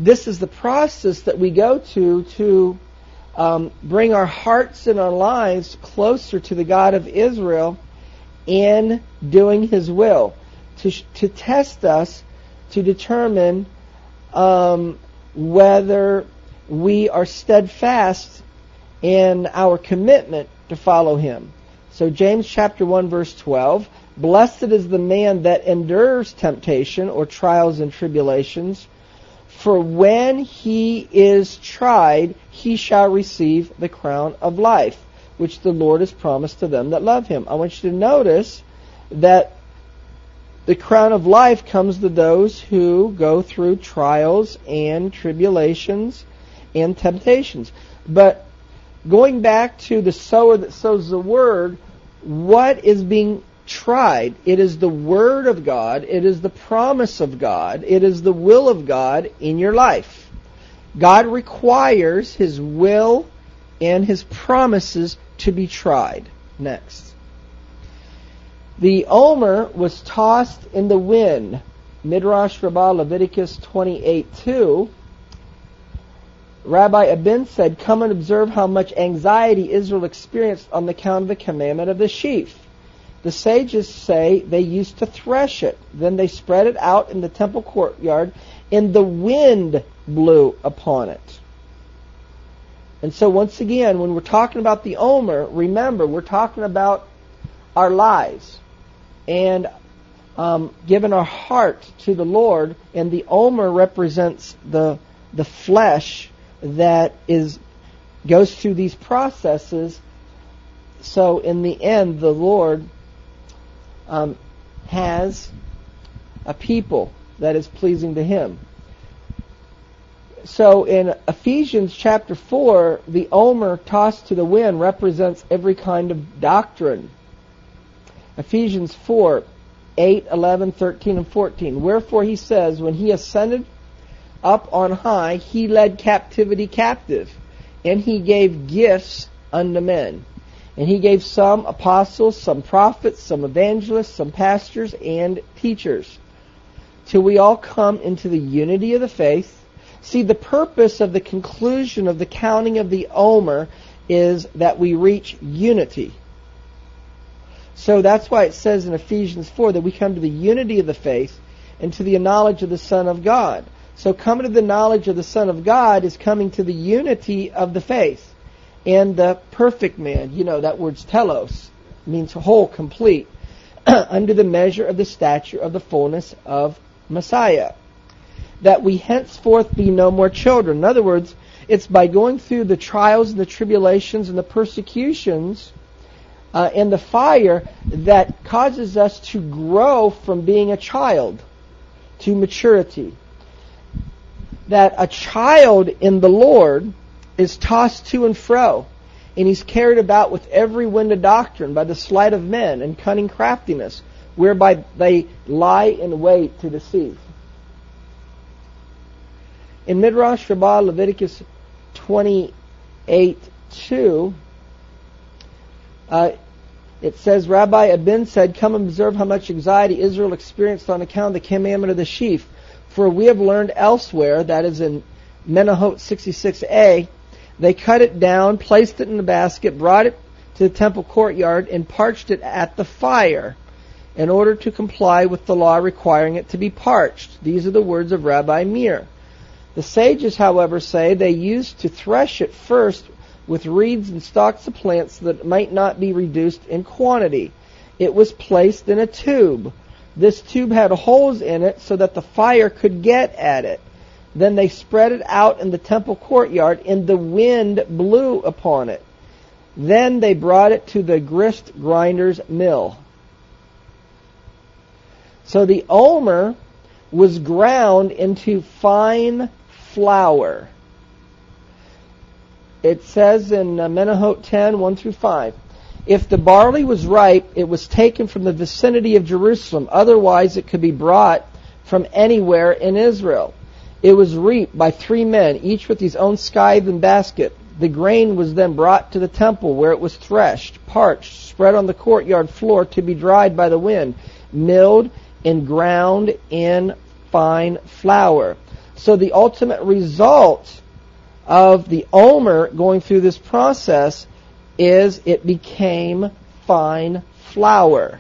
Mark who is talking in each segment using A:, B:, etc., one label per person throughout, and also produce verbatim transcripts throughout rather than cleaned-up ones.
A: this is the process that we go to to um, bring our hearts and our lives closer to the God of Israel in doing His will, to to test us, to determine um, whether we are steadfast in our commitment to follow Him. So James chapter one verse twelve, blessed is the man that endures temptation or trials and tribulations, for when he is tried, he shall receive the crown of life, which the Lord has promised to them that love Him. I want you to notice that the crown of life comes to those who go through trials and tribulations and temptations. But going back to the sower that sows the word, what is being tried? It is the Word of God. It is the promise of God. It is the will of God in your life. God requires His will and His promises to be tried. Next. The Omer was tossed in the wind. Midrash Rabbah, Leviticus twenty-eight two. Rabbi Abin said, come and observe how much anxiety Israel experienced on account of the commandment of the sheaf. The sages say they used to thresh it. Then they spread it out in the temple courtyard, and the wind blew upon it. And so once again, when we're talking about the Omer, remember, we're talking about our lives and um, giving our heart to the Lord. And the Omer represents the the flesh that is goes through these processes. So in the end, the Lord um, has a people that is pleasing to Him. So in Ephesians chapter four, the Omer tossed to the wind represents every kind of doctrine. Ephesians four, eight, eleven, thirteen, and fourteen. Wherefore he says, when He ascended up on high, He led captivity captive, and He gave gifts unto men. And He gave some apostles, some prophets, some evangelists, some pastors, and teachers, till we all come into the unity of the faith. See, the purpose of the conclusion of the counting of the Omer is that we reach unity. So that's why it says in Ephesians four that we come to the unity of the faith and to the knowledge of the Son of God. So coming to the knowledge of the Son of God is coming to the unity of the faith. And the perfect man, you know, that word's telos, means whole, complete, under the measure of the stature of the fullness of Messiah. That we henceforth be no more children. In other words, it's by going through the trials and the tribulations and the persecutions uh, and the fire that causes us to grow from being a child to maturity. That a child in the Lord is tossed to and fro, and he's carried about with every wind of doctrine by the sleight of men and cunning craftiness, whereby they lie in wait to deceive. In Midrash Rabbah, Leviticus twenty-eight two, uh, it says, Rabbi Abin said, come and observe how much anxiety Israel experienced on account of the commandment of the sheaf. For we have learned elsewhere, that is in Menahot sixty-six a, they cut it down, placed it in a basket, brought it to the temple courtyard, and parched it at the fire, in order to comply with the law requiring it to be parched. These are the words of Rabbi Meir. The sages, however, say they used to thresh it first with reeds and stalks of plants so that it might not be reduced in quantity. It was placed in a tube. This tube had holes in it so that the fire could get at it. Then they spread it out in the temple courtyard, and the wind blew upon it. Then they brought it to the grist grinder's mill. So the Omer was ground into fine flour. It says in Menahot ten, one through five, if the barley was ripe, it was taken from the vicinity of Jerusalem. Otherwise, it could be brought from anywhere in Israel. It was reaped by three men, each with his own scythe and basket. The grain was then brought to the temple, where it was threshed, parched, spread on the courtyard floor to be dried by the wind, milled and ground in fine flour. so the ultimate result of the omer going through this process is it became fine flour.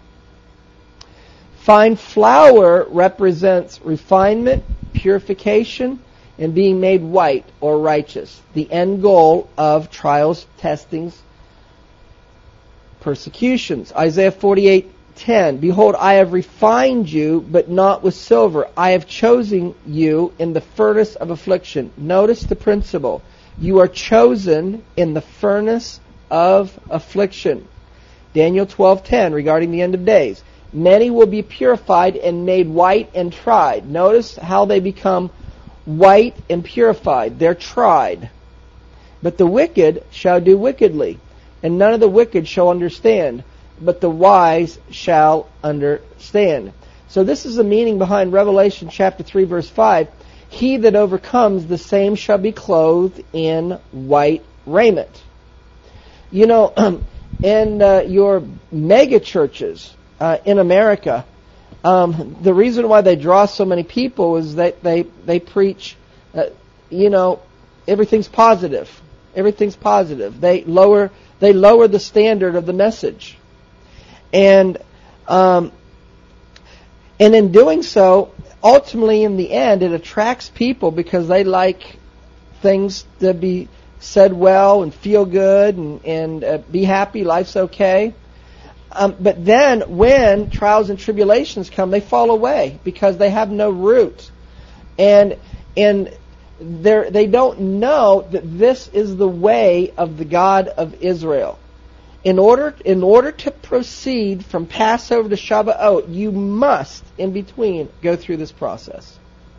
A: Fine flour represents refinement, purification, and being made white or righteous. The end goal of trials, testings, persecutions. Isaiah forty-eight ten. Behold, I have refined you, but not with silver. I have chosen you in the furnace of affliction. Notice the principle. You are chosen in the furnace of affliction. Daniel twelve ten, regarding the end of days. Many will be purified and made white and tried. Notice how they become white and purified. They're tried. But the wicked shall do wickedly, and none of the wicked shall understand, but the wise shall understand. So this is the meaning behind Revelation chapter three, verse five. He that overcomes, the same shall be clothed in white raiment. You know, in uh, your mega churches uh, in America, um, the reason why they draw so many people is that they they preach, uh, you know, everything's positive. Everything's positive. They lower they lower the standard of the message, and um, and in doing so, ultimately in the end, it attracts people because they like things to be said well and feel good and, and uh, be happy, life's okay. Um, but then when trials and tribulations come, they fall away because they have no root. And and they they don't know that this is the way of the God of Israel. In order in order to proceed from Passover to Shavuot, you must, in between, go through this process.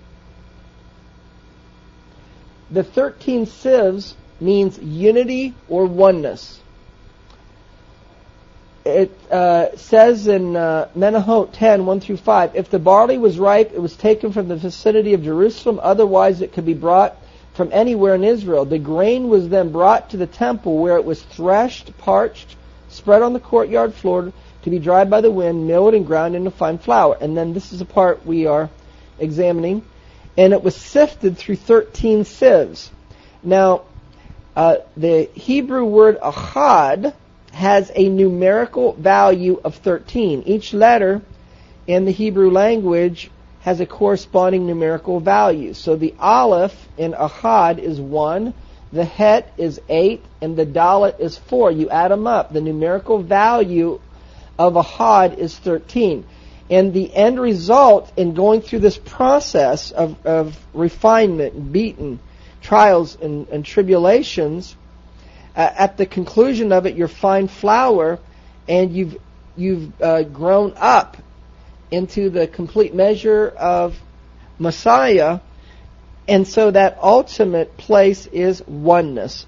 A: The thirteen sieves means unity or oneness. It uh, says in uh, Menahot ten, one through five, if the barley was ripe, it was taken from the vicinity of Jerusalem, otherwise it could be brought from anywhere in Israel. The grain was then brought to the temple, where it was threshed, parched, spread on the courtyard floor to be dried by the wind, milled and ground into fine flour. And then this is the part we are examining. And it was sifted through thirteen sieves. Now, uh, the Hebrew word achad has a numerical value of thirteen. Each letter in the Hebrew language has a corresponding numerical value. So the aleph in achad is one, the het is eight, and the dalet is four. You add them up. The numerical value of achad is thirteen. And the end result in going through this process of, of refinement, beaten, trials and, and tribulations, uh, at the conclusion of it, you're fine flour, and you've you've uh, grown up into the complete measure of Messiah, and so that ultimate place is oneness.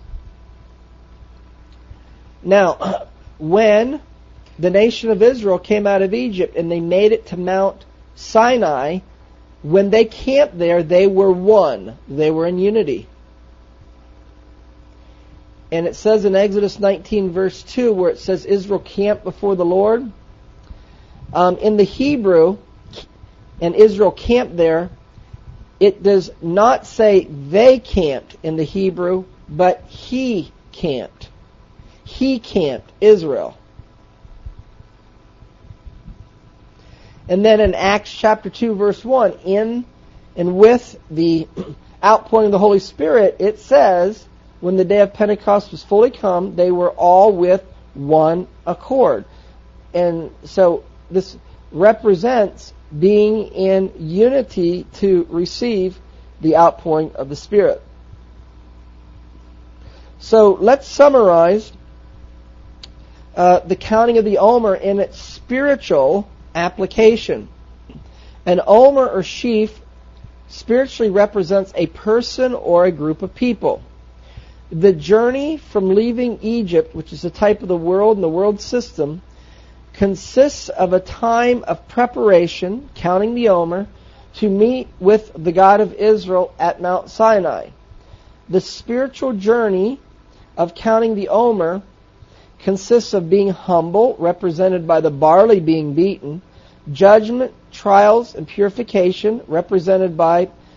A: Now, when the nation of Israel came out of Egypt and they made it to Mount Sinai, when they camped there, they were one. They were in unity. And it says in Exodus nineteen, verse two, where it says Israel camped before the Lord. Um, in the Hebrew, and Israel camped there, it does not say they camped in the Hebrew, but he camped. He camped, Israel. And then in Acts chapter two, verse one, in and with the outpouring of the Holy Spirit, it says, when the day of Pentecost was fully come, they were all with one accord. And so this represents being in unity to receive the outpouring of the Spirit. So let's summarize uh, the counting of the Omer in its spiritual application. An Omer or sheaf spiritually represents a person or a group of people. The journey from leaving Egypt, which is a type of the world and the world system, consists of a time of preparation, counting the Omer, to meet with the God of Israel at Mount Sinai. The spiritual journey of counting the Omer consists of being humble, represented by the barley being beaten, judgment, trials, and purification, represented by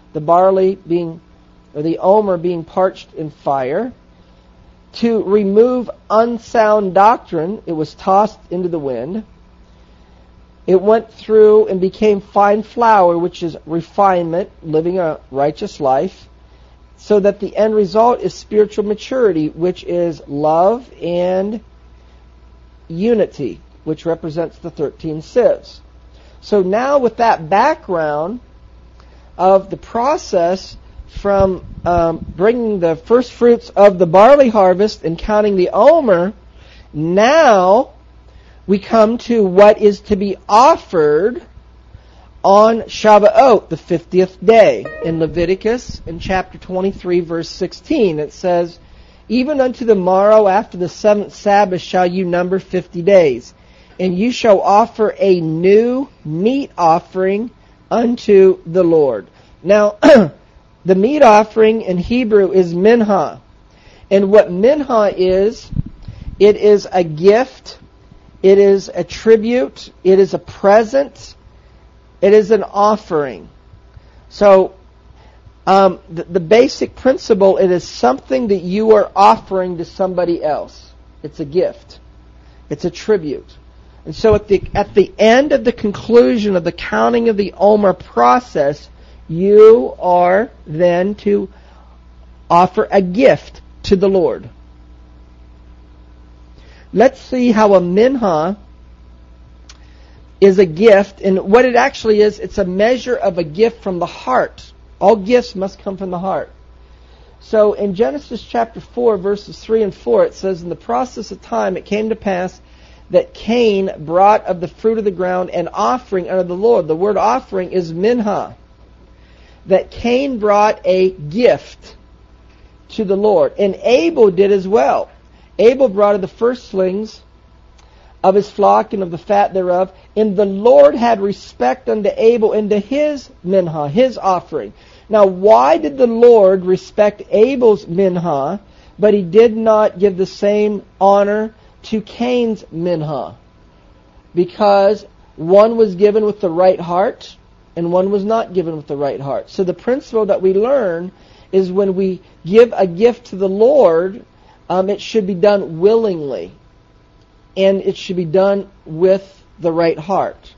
A: the barley being, or the omer being parched in fire. To remove unsound doctrine, it was tossed into the wind. It went through and became fine flour, which is refinement, living a righteous life, so that the end result is spiritual maturity, which is love and unity, which represents the thirteen sieves. So now with that background of the process from um, bringing the first fruits of the barley harvest and counting the omer, now we come to what is to be offered on Shavuot, the fiftieth day. In Leviticus, in chapter twenty-three, verse sixteen, it says, "Even unto the morrow after the seventh Sabbath shall you number fifty days, and you shall offer a new meat offering unto the Lord." Now, the meat offering in Hebrew is mincha. And what mincha is, it is a gift, it is a tribute, it is a present, it is an offering. So, um, the, the basic principle, it is something that you are offering to somebody else. It's a gift. It's a tribute. And so at the, at the end of the conclusion of the counting of the omer process, you are then to offer a gift to the Lord. Let's see how a mincha is a gift, and what it actually is, it's a measure of a gift from the heart. All gifts must come from the heart. So in Genesis chapter four, verses three and four, it says, "In the process of time it came to pass that Cain brought of the fruit of the ground an offering unto the Lord." The word offering is mincha. That Cain brought a gift to the Lord. And Abel did as well. Abel brought of the firstlings of his flock and of the fat thereof. And the Lord had respect unto Abel and to his mincha, his offering. Now, why did the Lord respect Abel's mincha, but He did not give the same honor to Cain's mincha? Because one was given with the right heart, and one was not given with the right heart. So the principle that we learn is when we give a gift to the Lord, um, it should be done willingly. And it should be done with the right heart.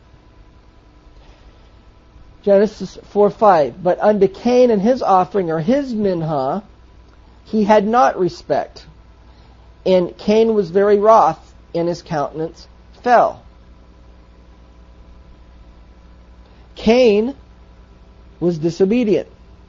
A: Genesis four five, "But unto Cain and his offering, or his mincha, he had not respect. And Cain was very wroth, and his countenance fell." Cain was disobedient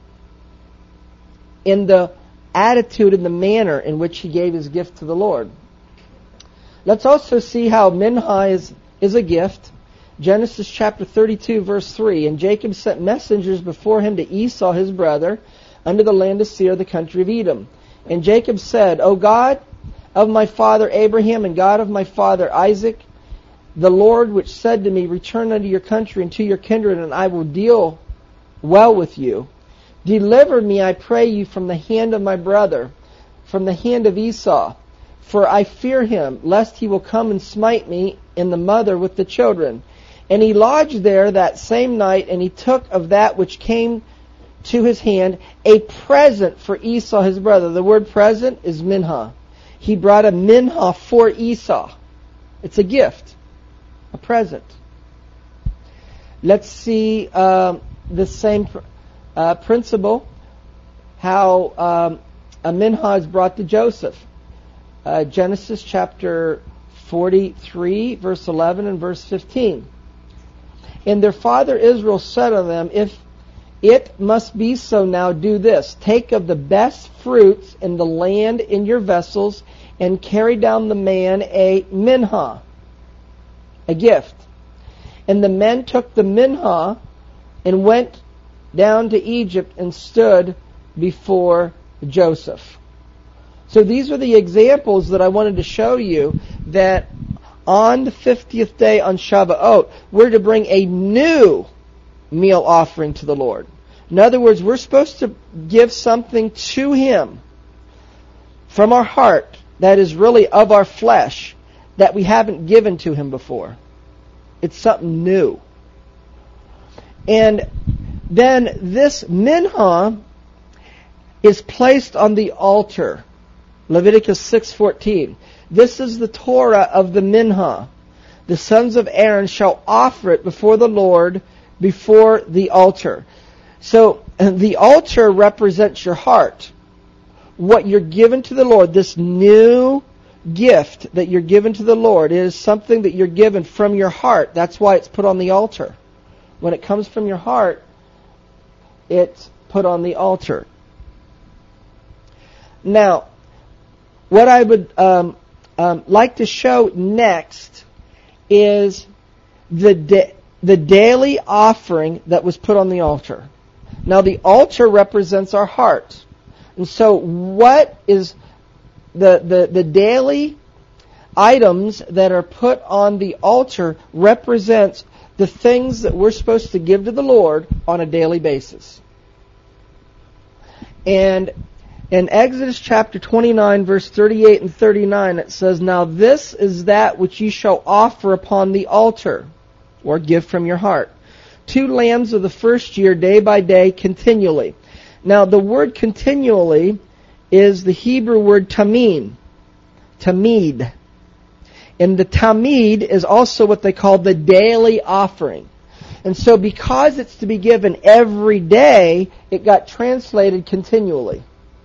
A: in the attitude and the manner in which he gave his gift to the Lord. Let's also see how mincha is, is a gift. Genesis chapter thirty-two, verse three, "And Jacob sent messengers before him to Esau his brother, unto the land of Seir, the country of Edom. And Jacob said, O God of my father Abraham, and God of my father Isaac, the Lord which said to me, Return unto your country and to your kindred, and I will deal well with you. Deliver me, I pray you, from the hand of my brother, from the hand of Esau. For I fear him, lest he will come and smite me and the mother with the children. And he lodged there that same night, and he took of that which came to his hand a present for Esau his brother." The word present is mincha. He brought a mincha for Esau. It's a gift. A present. Let's see um, the same uh, principle, how um, a mincha is brought to Joseph. Uh, Genesis chapter forty-three, verse eleven and verse fifteen. "And their father Israel said unto them, If it must be so now, do this. Take of the best fruits in the land in your vessels, and carry down the man a mincha, a gift. And the men took the mincha and went down to Egypt and stood before Joseph." So these are the examples that I wanted to show you, that on the fiftieth day on Shavuot, we're to bring a new meal offering to the Lord. In other words, we're supposed to give something to Him from our heart that is really of our flesh that we haven't given to Him before. It's something new. And then this minhah is placed on the altar. Leviticus six fourteen. This is the Torah of the minhah. The sons of Aaron shall offer it before the Lord, before the altar. So the altar represents your heart. What you're given to the Lord, this new gift that you're given to the Lord, is something that you're given from your heart. That's why it's put on the altar. When it comes from your heart, it's put on the altar. Now, what I would um, um, like to show next is the da- the daily offering that was put on the altar. Now, the altar represents our heart. And so what is the, the, the daily items that are put on the altar represents the things that we're supposed to give to the Lord on a daily basis. And in Exodus chapter twenty-nine, verse thirty-eight and thirty-nine, it says, "Now this is that which ye shall offer upon the altar," or give from your heart, "two lambs of the first year, day by day, continually." Now, the word continually is the Hebrew word tamid. Tamid. And the tamid is also what they call the daily offering. And so because it's to be given every day, it got translated continually.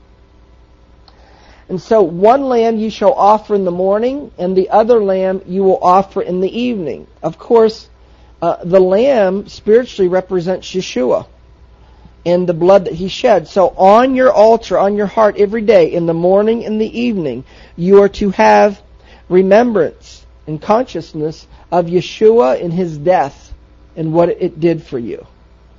A: And so one lamb you shall offer in the morning, and the other lamb you will offer in the evening. Of course, uh, the lamb spiritually represents Yeshua and the blood that He shed. So on your altar, on your heart every day, in the morning and the evening, you are to have remembrance and consciousness of Yeshua and His death and what it did for you.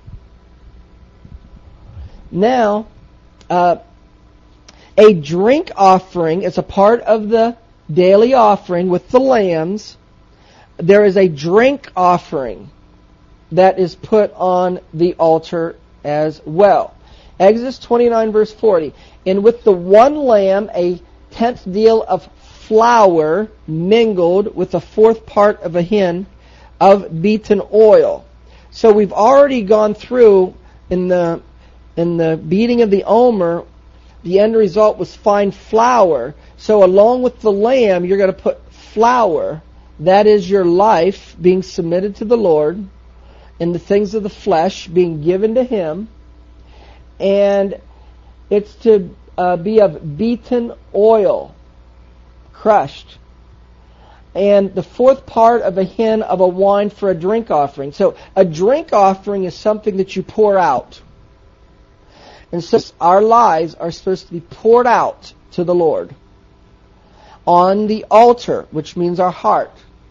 A: Now, uh, a drink offering is a part of the daily offering with the lambs. There is a drink offering that is put on the altar as well. Exodus twenty-nine, verse forty. "And with the one lamb a tenth deal of flour mingled with a fourth part of a hin of beaten oil." So we've already gone through in the in the beating of the omer. The end result was fine flour. So along with the lamb, you're going to put flour. That is your life being submitted to the Lord, and the things of the flesh being given to Him. And it's to uh, be of beaten oil, crushed. And the fourth part of a hin of a wine for a drink offering. So a drink offering is something that you pour out. And so our lives are supposed to be poured out to the Lord on the altar, which means our heart.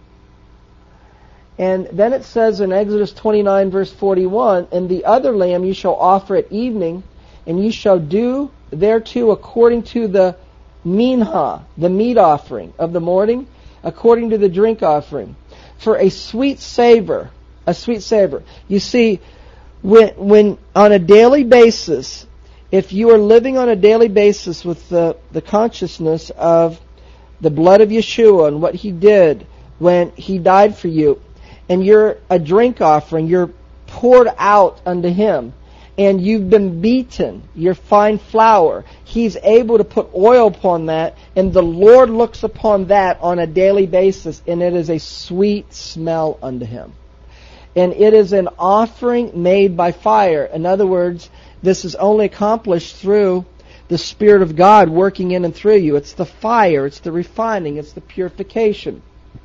A: And then it says in Exodus twenty-nine, verse forty-one, "And the other lamb you shall offer at evening, and you shall do thereto according to the minhah," the meat offering of the morning, "according to the drink offering, for a sweet savor." A sweet savor. You see, when, when on a daily basis, if you are living on a daily basis with the, the consciousness of the blood of Yeshua and what He did when He died for you, and you're a drink offering, you're poured out unto Him, and you've been beaten, you're fine flour, He's able to put oil upon that, and the Lord looks upon that on a daily basis, and it is a sweet smell unto Him. And it is an offering made by fire. In other words, this is only accomplished through the Spirit of God working in and through you. It's the fire, it's the refining, it's the purification.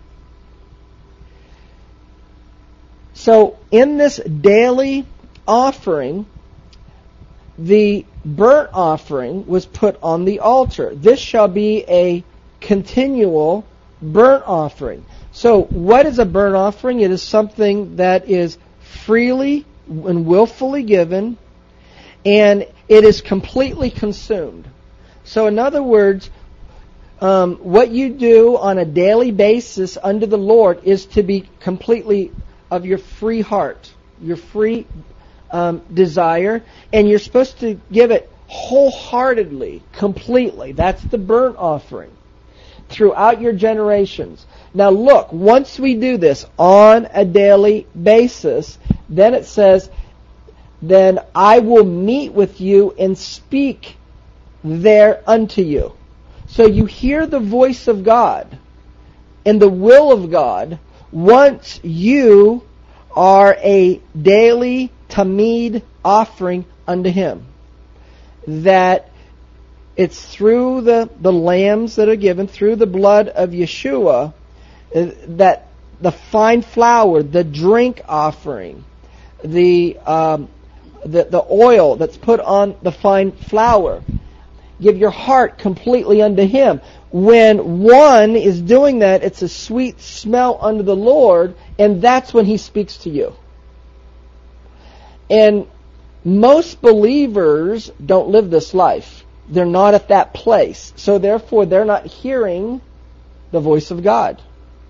A: So in this daily offering, the burnt offering was put on the altar. This shall be a continual burnt offering. So what is a burnt offering? It is something that is freely and willfully given, and it is completely consumed. So in other words, um, what you do on a daily basis unto the Lord is to be completely of your free heart, your free um, desire, and you're supposed to give it wholeheartedly, completely. That's the burnt offering throughout your generations. Now look, once we do this on a daily basis, then it says, then I will meet with you and speak there unto you. So you hear the voice of God and the will of God once you are a daily tamid offering unto Him. That it's through the, the lambs that are given, through the blood of Yeshua, that the fine flour, the drink offering, the, um, the the oil that's put on the fine flour, give your heart completely unto Him. When one is doing that, it's a sweet smell unto the Lord, and that's when He speaks to you. And most believers don't live this life. They're not at that place. So therefore, they're not hearing the voice of God.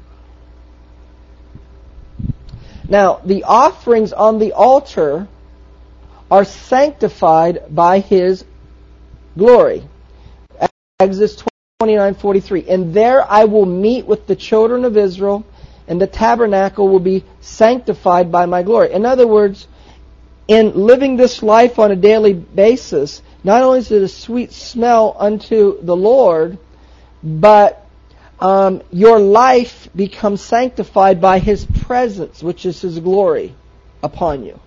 A: Now, the offerings on the altar are sanctified by His glory. Exodus twenty-nine forty-three. And there I will meet with the children of Israel, and the tabernacle will be sanctified by my glory. In other words, in living this life on a daily basis, not only is it a sweet smell unto the Lord, but um, your life becomes sanctified by His presence, which is His glory upon you.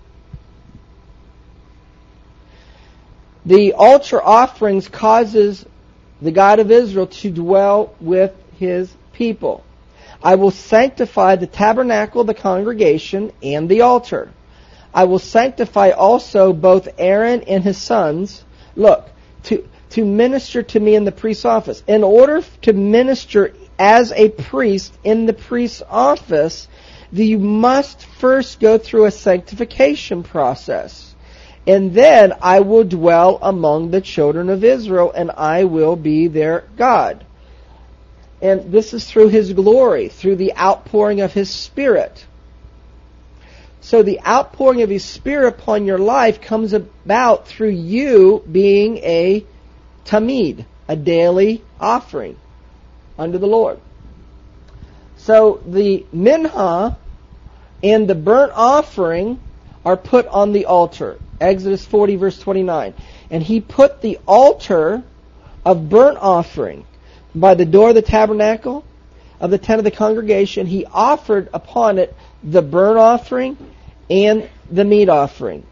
A: The altar offerings causes the God of Israel to dwell with His people. I will sanctify the tabernacle, the congregation, and the altar. I will sanctify also both Aaron and his sons. Look, to, to minister to me in the priest's office. In order to minister as a priest in the priest's office, you must first go through a sanctification process. And then I will dwell among the children of Israel, and I will be their God. And this is through His glory, through the outpouring of His Spirit. So the outpouring of His Spirit upon your life comes about through you being a tamid, a daily offering unto the Lord. So the minha and the burnt offering are put on the altar. Exodus forty verse twenty-nine. And he put the altar of burnt offering by the door of the tabernacle of the tent of the congregation. He offered upon it the burnt offering and the meat offering.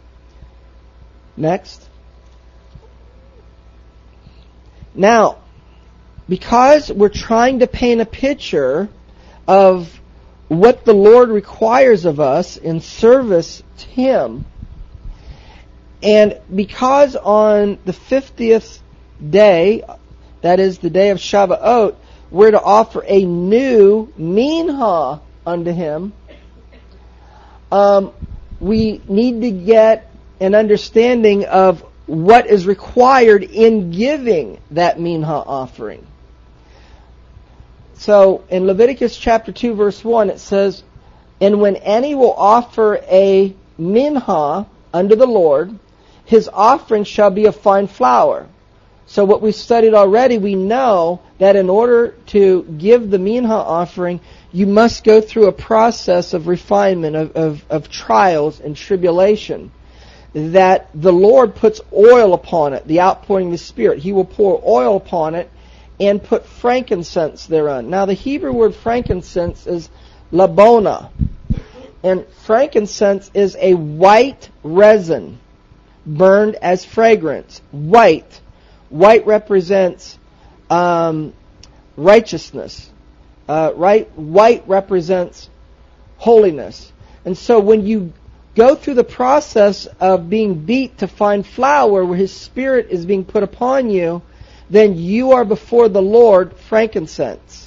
A: Next. Now, because we're trying to paint a picture of what the Lord requires of us in service to Him, and because on the fiftieth day, that is the day of Shavuot, we're to offer a new minha unto Him, um, we need to get an understanding of what is required in giving that minha offering. So in Leviticus chapter two verse one it says, and when any will offer a minha unto the Lord, his offering shall be of fine flour. So what we studied already, we know that in order to give the minha offering, you must go through a process of refinement, of, of, of trials and tribulation. That the Lord puts oil upon it, the outpouring of the Spirit. He will pour oil upon it and put frankincense thereon. Now the Hebrew word frankincense is labona. And frankincense is a white resin burned as fragrance. White. White represents um, righteousness. Uh, right? White represents holiness. And so when you go through the process of being beat to fine flour, where His Spirit is being put upon you, then you are before the Lord frankincense.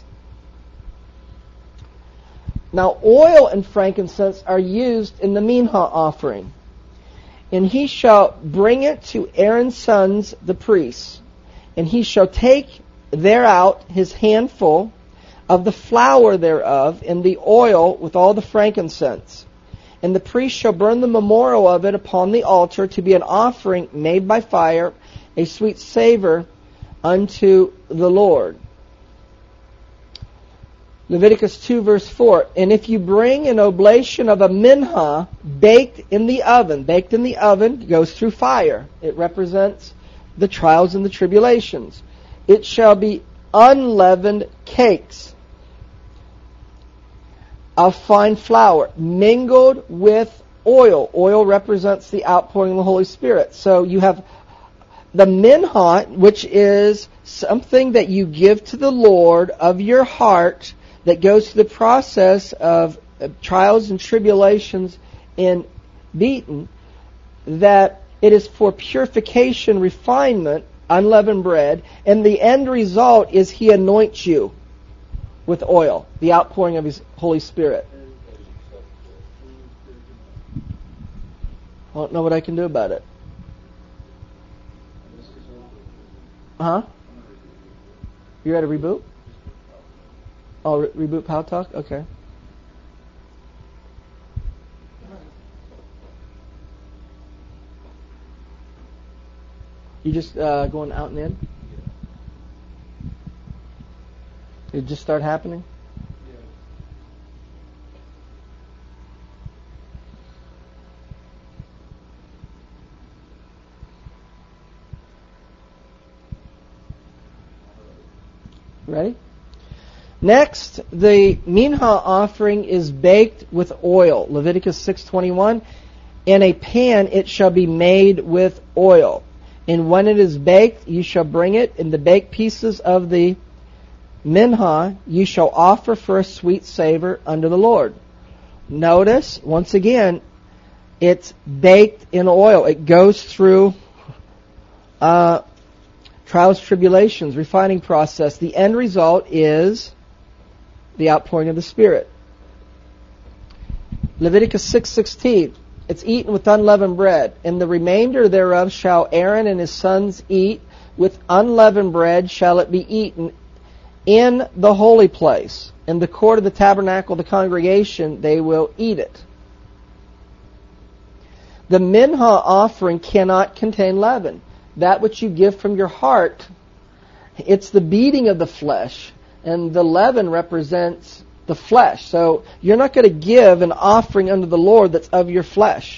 A: Now, oil and frankincense are used in the minha offering. And he shall bring it to Aaron's sons, the priests, and he shall take thereout his handful of the flour thereof, and the oil with all the frankincense. And the priest shall burn the memorial of it upon the altar to be an offering made by fire, a sweet savor unto the Lord. Leviticus two verse four, and if you bring an oblation of a minhah baked in the oven, baked in the oven goes through fire. It represents the trials and the tribulations. It shall be unleavened cakes of fine flour mingled with oil. Oil represents the outpouring of the Holy Spirit. So you have the minhah, which is something that you give to the Lord of your heart, that goes through the process of trials and tribulations in beaten, that it is for purification, refinement, unleavened bread, and the end result is He anoints you with oil, the outpouring of His Holy Spirit. I don't know what I can do about it. Huh? You ready to reboot? Oh, re- reboot Pow Talk? Okay. You just uh, going out and in? It just start happening? Ready? Next, the minhah offering is baked with oil. Leviticus six twenty-one. In a pan it shall be made with oil. And when it is baked, you shall bring it in the baked pieces of the minhah. You shall offer for a sweet savor unto the Lord. Notice, once again, it's baked in oil. It goes through uh, trials, tribulations, refining process. The end result is the outpouring of the Spirit. Leviticus six sixteen. It's eaten with unleavened bread, and the remainder thereof shall Aaron and his sons eat. With unleavened bread shall it be eaten in the holy place. In the court of the tabernacle of the congregation they will eat it. The minhah offering cannot contain leaven. That which you give from your heart, it's the beating of the flesh, and the leaven represents the flesh. So you're not going to give an offering unto the Lord that's of your flesh.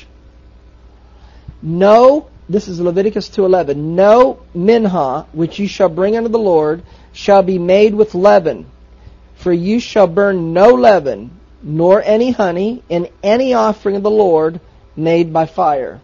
A: No, this is Leviticus two eleven. No minhah which you shall bring unto the Lord shall be made with leaven, for you shall burn no leaven, nor any honey, in any offering of the Lord made by fire.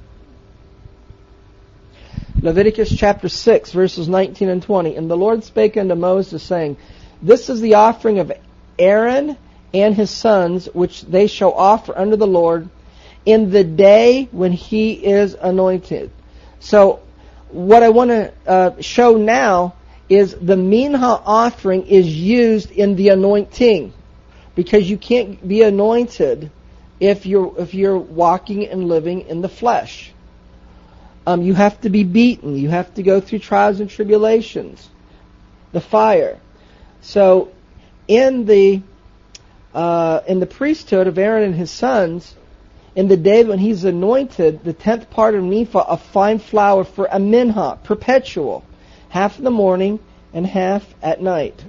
A: Leviticus chapter six, verses nineteen and twenty. And the Lord spake unto Moses, saying, This is the offering of Aaron and his sons, which they shall offer unto the Lord in the day when he is anointed. So, what I want to uh, show now is the minhah offering is used in the anointing, because you can't be anointed if you're if you're walking and living in the flesh. Um, you have to be beaten. You have to go through trials and tribulations, the fire. So, in the uh, in the priesthood of Aaron and his sons, in the day when he's anointed, the tenth part of an ephah of fine flour for a minhah, perpetual, half in the morning and half at night.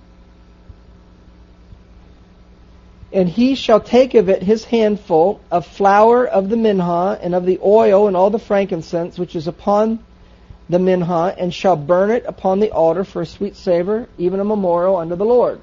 A: And he shall take of it his handful of flour of the minhah, and of the oil and all the frankincense which is upon the minhah, and shall burn it upon the altar for a sweet savor, even a memorial unto the Lord.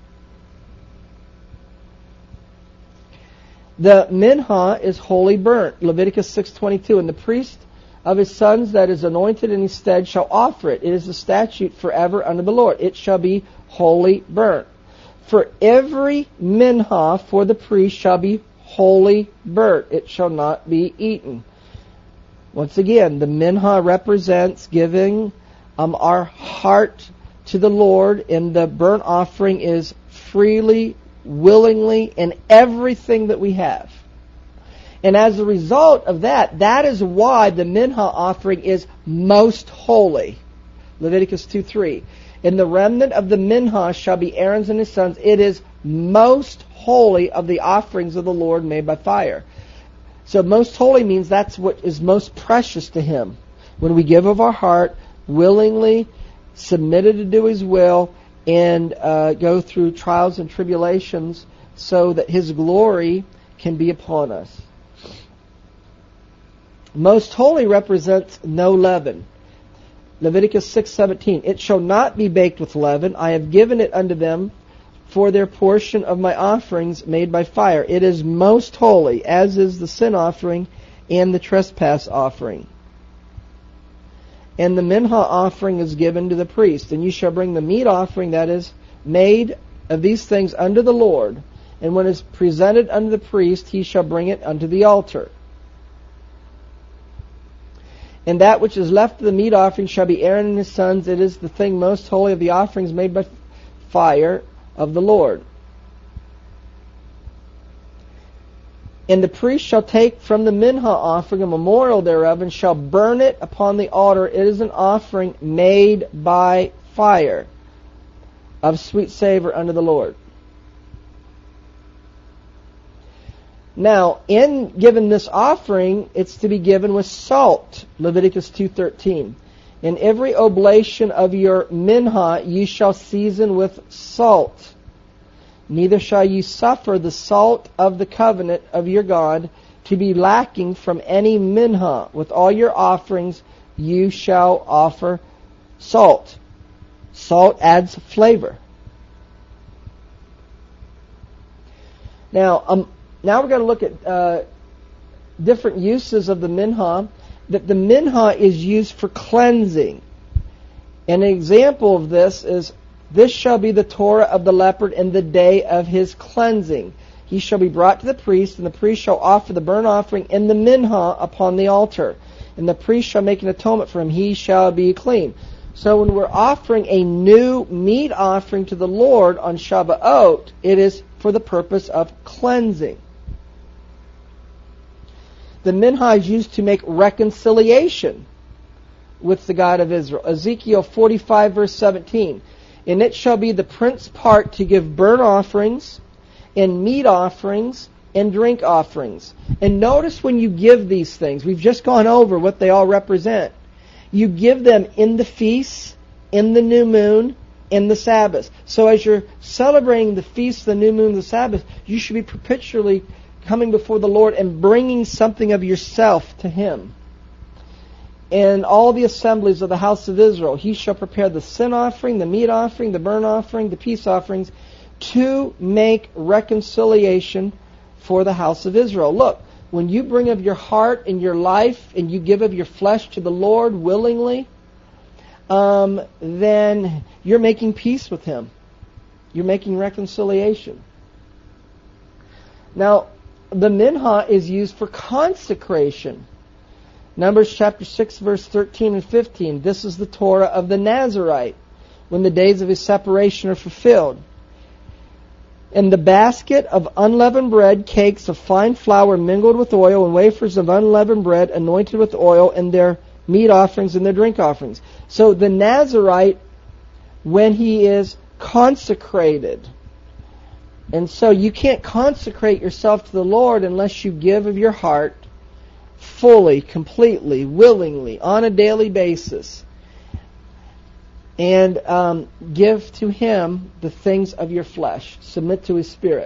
A: The minhah is wholly burnt. Leviticus six twenty-two. And the priest of his sons that is anointed in his stead shall offer it. It is a statute forever unto the Lord. It shall be wholly burnt. For every minhah for the priest shall be wholly burnt. It shall not be eaten. Once again, the minhah represents giving um, our heart to the Lord, and the burnt offering is freely, willingly, in everything that we have. And as a result of that, that is why the minhah offering is most holy. Leviticus two three. And the remnant of the minhah shall be Aaron's and his sons. It is most holy of the offerings of the Lord made by fire. So most holy means that's what is most precious to Him. When we give of our heart, willingly, submitted to do His will, and uh, go through trials and tribulations so that His glory can be upon us. Most holy represents no leaven. Leviticus six seventeen. It shall not be baked with leaven. I have given it unto them for their portion of my offerings made by fire. It is most holy, as is the sin offering and the trespass offering. And the minha offering is given to the priest. And you shall bring the meat offering that is made of these things unto the Lord. And when it is presented unto the priest, he shall bring it unto the altar. And that which is left of the meat offering shall be Aaron and his sons. It is the thing most holy of the offerings made by fire of the Lord. And the priest shall take from the minha offering a memorial thereof, and shall burn it upon the altar. It is an offering made by fire of sweet savor unto the Lord. Now, in giving this offering, it's to be given with salt. Leviticus two thirteen. In every oblation of your minha ye shall season with salt. Neither shall you suffer the salt of the covenant of your God to be lacking from any minha. With all your offerings you shall offer salt. Salt adds flavor. Now, um, now we're going to look at uh, different uses of the minha. That the minha is used for cleansing. And an example of this is, this shall be the Torah of the leopard in the day of his cleansing. He shall be brought to the priest, and the priest shall offer the burnt offering in the minha upon the altar. And the priest shall make an atonement for him. He shall be clean. So when we're offering a new meat offering to the Lord on Shabbatot, it is for the purpose of cleansing. The minha is used to make reconciliation with the God of Israel. Ezekiel forty-five verse seventeen. And it shall be the prince's part to give burnt offerings and meat offerings and drink offerings. And notice when you give these things, we've just gone over what they all represent. You give them in the feasts, in the new moon, in the Sabbath. So as you're celebrating the feast, the new moon, the Sabbath, you should be perpetually coming before the Lord and bringing something of yourself to Him. In all the assemblies of the house of Israel, he shall prepare the sin offering, the meat offering, the burnt offering, the peace offerings, to make reconciliation for the house of Israel. Look, when you bring of your heart and your life, and you give of your flesh to the Lord willingly, um, then you're making peace with Him. You're making reconciliation. Now, the minha is used for consecration. Numbers chapter six, verse thirteen and fifteen. This is the Torah of the Nazarite, when the days of his separation are fulfilled. And the basket of unleavened bread, cakes of fine flour mingled with oil, and wafers of unleavened bread anointed with oil, and their meat offerings and their drink offerings. So the Nazarite, when he is consecrated, and so you can't consecrate yourself to the Lord unless you give of your heart fully, completely, willingly, on a daily basis, and um, give to Him the things of your flesh. Submit to His Spirit.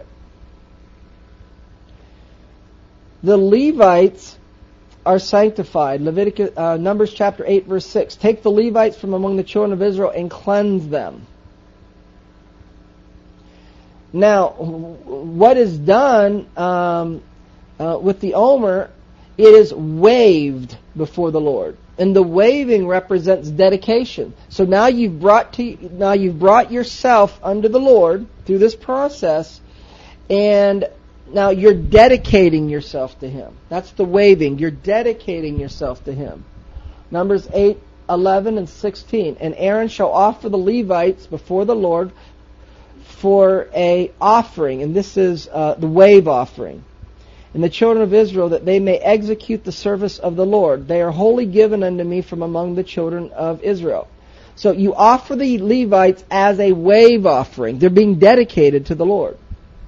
A: The Levites are sanctified. Leviticus, uh, Numbers chapter eight, verse six. Take the Levites from among the children of Israel and cleanse them. Now, what is done um, uh, with the Omer, it is waved before the Lord, and the waving represents dedication. So now you've brought to now you've brought yourself under the Lord through this process, and now you're dedicating yourself to Him. That's the waving. You're dedicating yourself to Him. Numbers eight, eleven, and sixteen. And Aaron shall offer the Levites before the Lord for a offering, and this is uh, the wave offering. And the children of Israel, that they may execute the service of the Lord. They are wholly given unto me from among the children of Israel. So you offer the Levites as a wave offering. They're being dedicated to the Lord.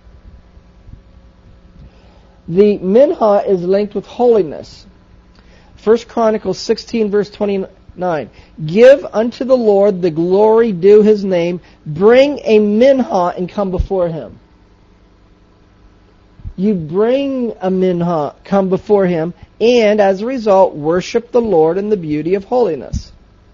A: The minha is linked with holiness. First Chronicles sixteen verse twenty, nine. Give unto the Lord the glory due His name. Bring a minhah and come before Him. You bring a minhah, come before Him, and as a result, worship the Lord in the beauty of holiness.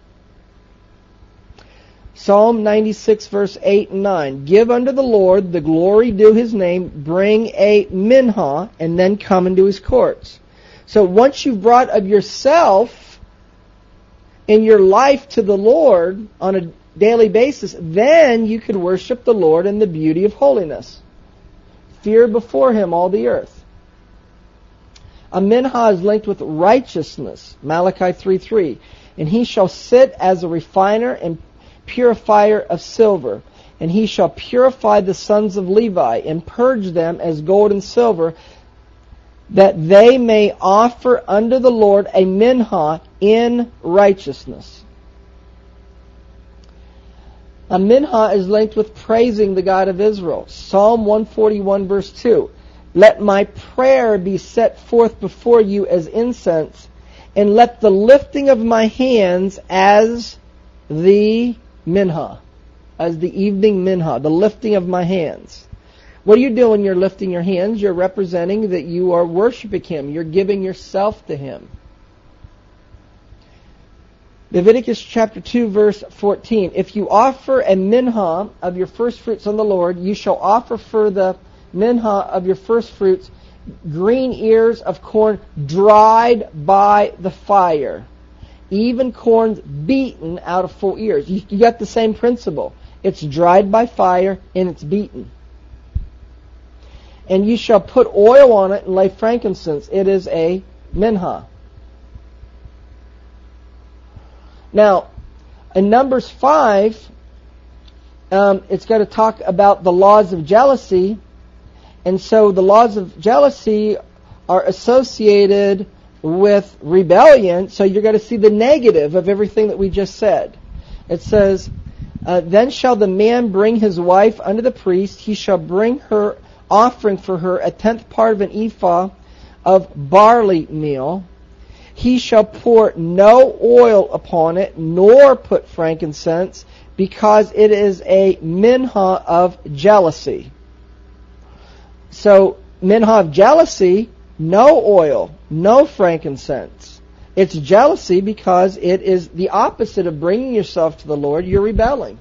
A: Psalm ninety-six, verse eight and nine. Give unto the Lord the glory due His name. Bring a minhah, and then come into His courts. So once you've brought of yourself in your life to the Lord on a daily basis, then you can worship the Lord in the beauty of holiness. Fear before Him all the earth. A minhah is linked with righteousness. Malachi three three. And he shall sit as a refiner and purifier of silver. And he shall purify the sons of Levi and purge them as gold and silver, that they may offer unto the Lord a minhah in righteousness. A minhah is linked with praising the God of Israel. Psalm one forty-one, verse two. Let my prayer be set forth before you as incense, and let the lifting of my hands as the minhah, as the evening minhah, the lifting of my hands. What are you doing when you're lifting your hands? You're representing that you are worshiping Him. You're giving yourself to Him. Leviticus chapter two, verse fourteen. If you offer a minhah of your first fruits on the Lord, you shall offer for the minhah of your first fruits green ears of corn dried by the fire. Even corn beaten out of full ears. You, you got the same principle. It's dried by fire and it's beaten. And you shall put oil on it and lay frankincense. It is a minhah. Now, in Numbers five, um, it's going to talk about the laws of jealousy. And so the laws of jealousy are associated with rebellion. So you're going to see the negative of everything that we just said. It says, uh, Then shall the man bring his wife unto the priest. He shall bring her offering for her a tenth part of an ephah of barley meal. He shall pour no oil upon it, nor put frankincense, because it is a minhah of jealousy. So, minhah of jealousy, no oil, no frankincense. It's jealousy because it is the opposite of bringing yourself to the Lord. You're rebelling.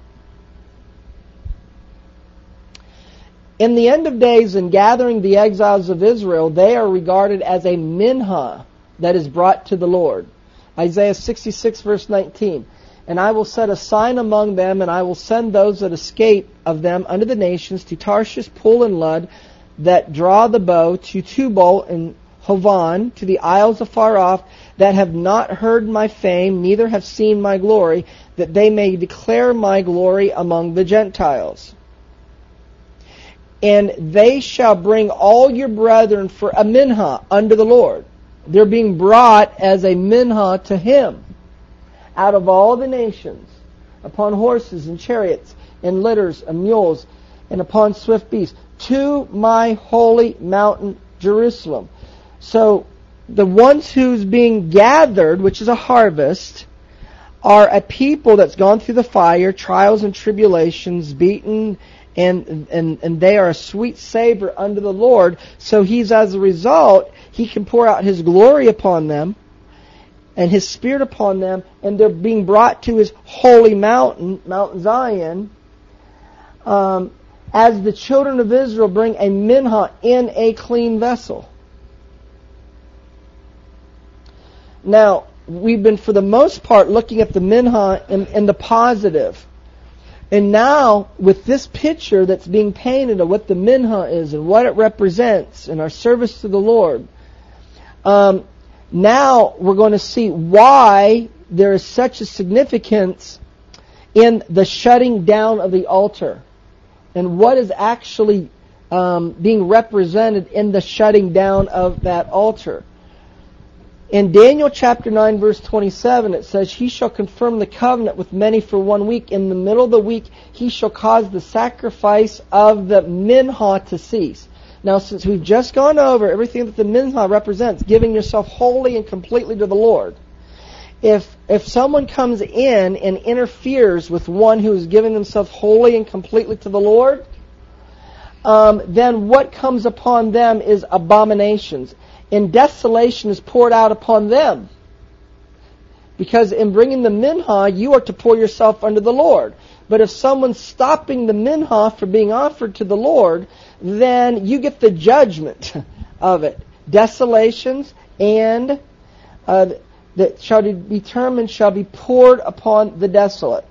A: In the end of days, in gathering the exiles of Israel, they are regarded as a minhah that is brought to the Lord. Isaiah sixty-six, verse nineteen. And I will set a sign among them, and I will send those that escape of them unto the nations, to Tarshish, Pul, and Lud, that draw the bow, to Tubal and Hovan, to the isles afar off, that have not heard my fame, neither have seen my glory, that they may declare my glory among the Gentiles. And they shall bring all your brethren for a minhah unto the Lord. They're being brought as a minhah to Him out of all the nations, upon horses and chariots and litters and mules, and upon swift beasts, to my holy mountain Jerusalem. So the ones who's being gathered, which is a harvest, are a people that's gone through the fire, trials and tribulations, beaten, and and and they are a sweet savor unto the Lord. So He's, as a result, He can pour out His glory upon them and His Spirit upon them, and they're being brought to His holy mountain, Mount Zion, um, as the children of Israel bring a minhah in a clean vessel. Now, we've been, for the most part, looking at the minhah in, in the positive. And now, with this picture that's being painted of what the minhah is and what it represents in our service to the Lord, um, now we're going to see why there is such a significance in the shutting down of the altar, and what is actually um, being represented in the shutting down of that altar. In Daniel chapter nine, verse twenty-seven, it says, He shall confirm the covenant with many for one week. In the middle of the week, He shall cause the sacrifice of the minhah to cease. Now, since we've just gone over everything that the minhah represents, giving yourself wholly and completely to the Lord, if if someone comes in and interferes with one who is giving themselves wholly and completely to the Lord, um, then what comes upon them is abominations, and desolation is poured out upon them. Because in bringing the minha, you are to pour yourself under the Lord. But if someone's stopping the minha from being offered to the Lord, then you get the judgment of it. Desolations and uh, that shall be determined shall be poured upon the desolate.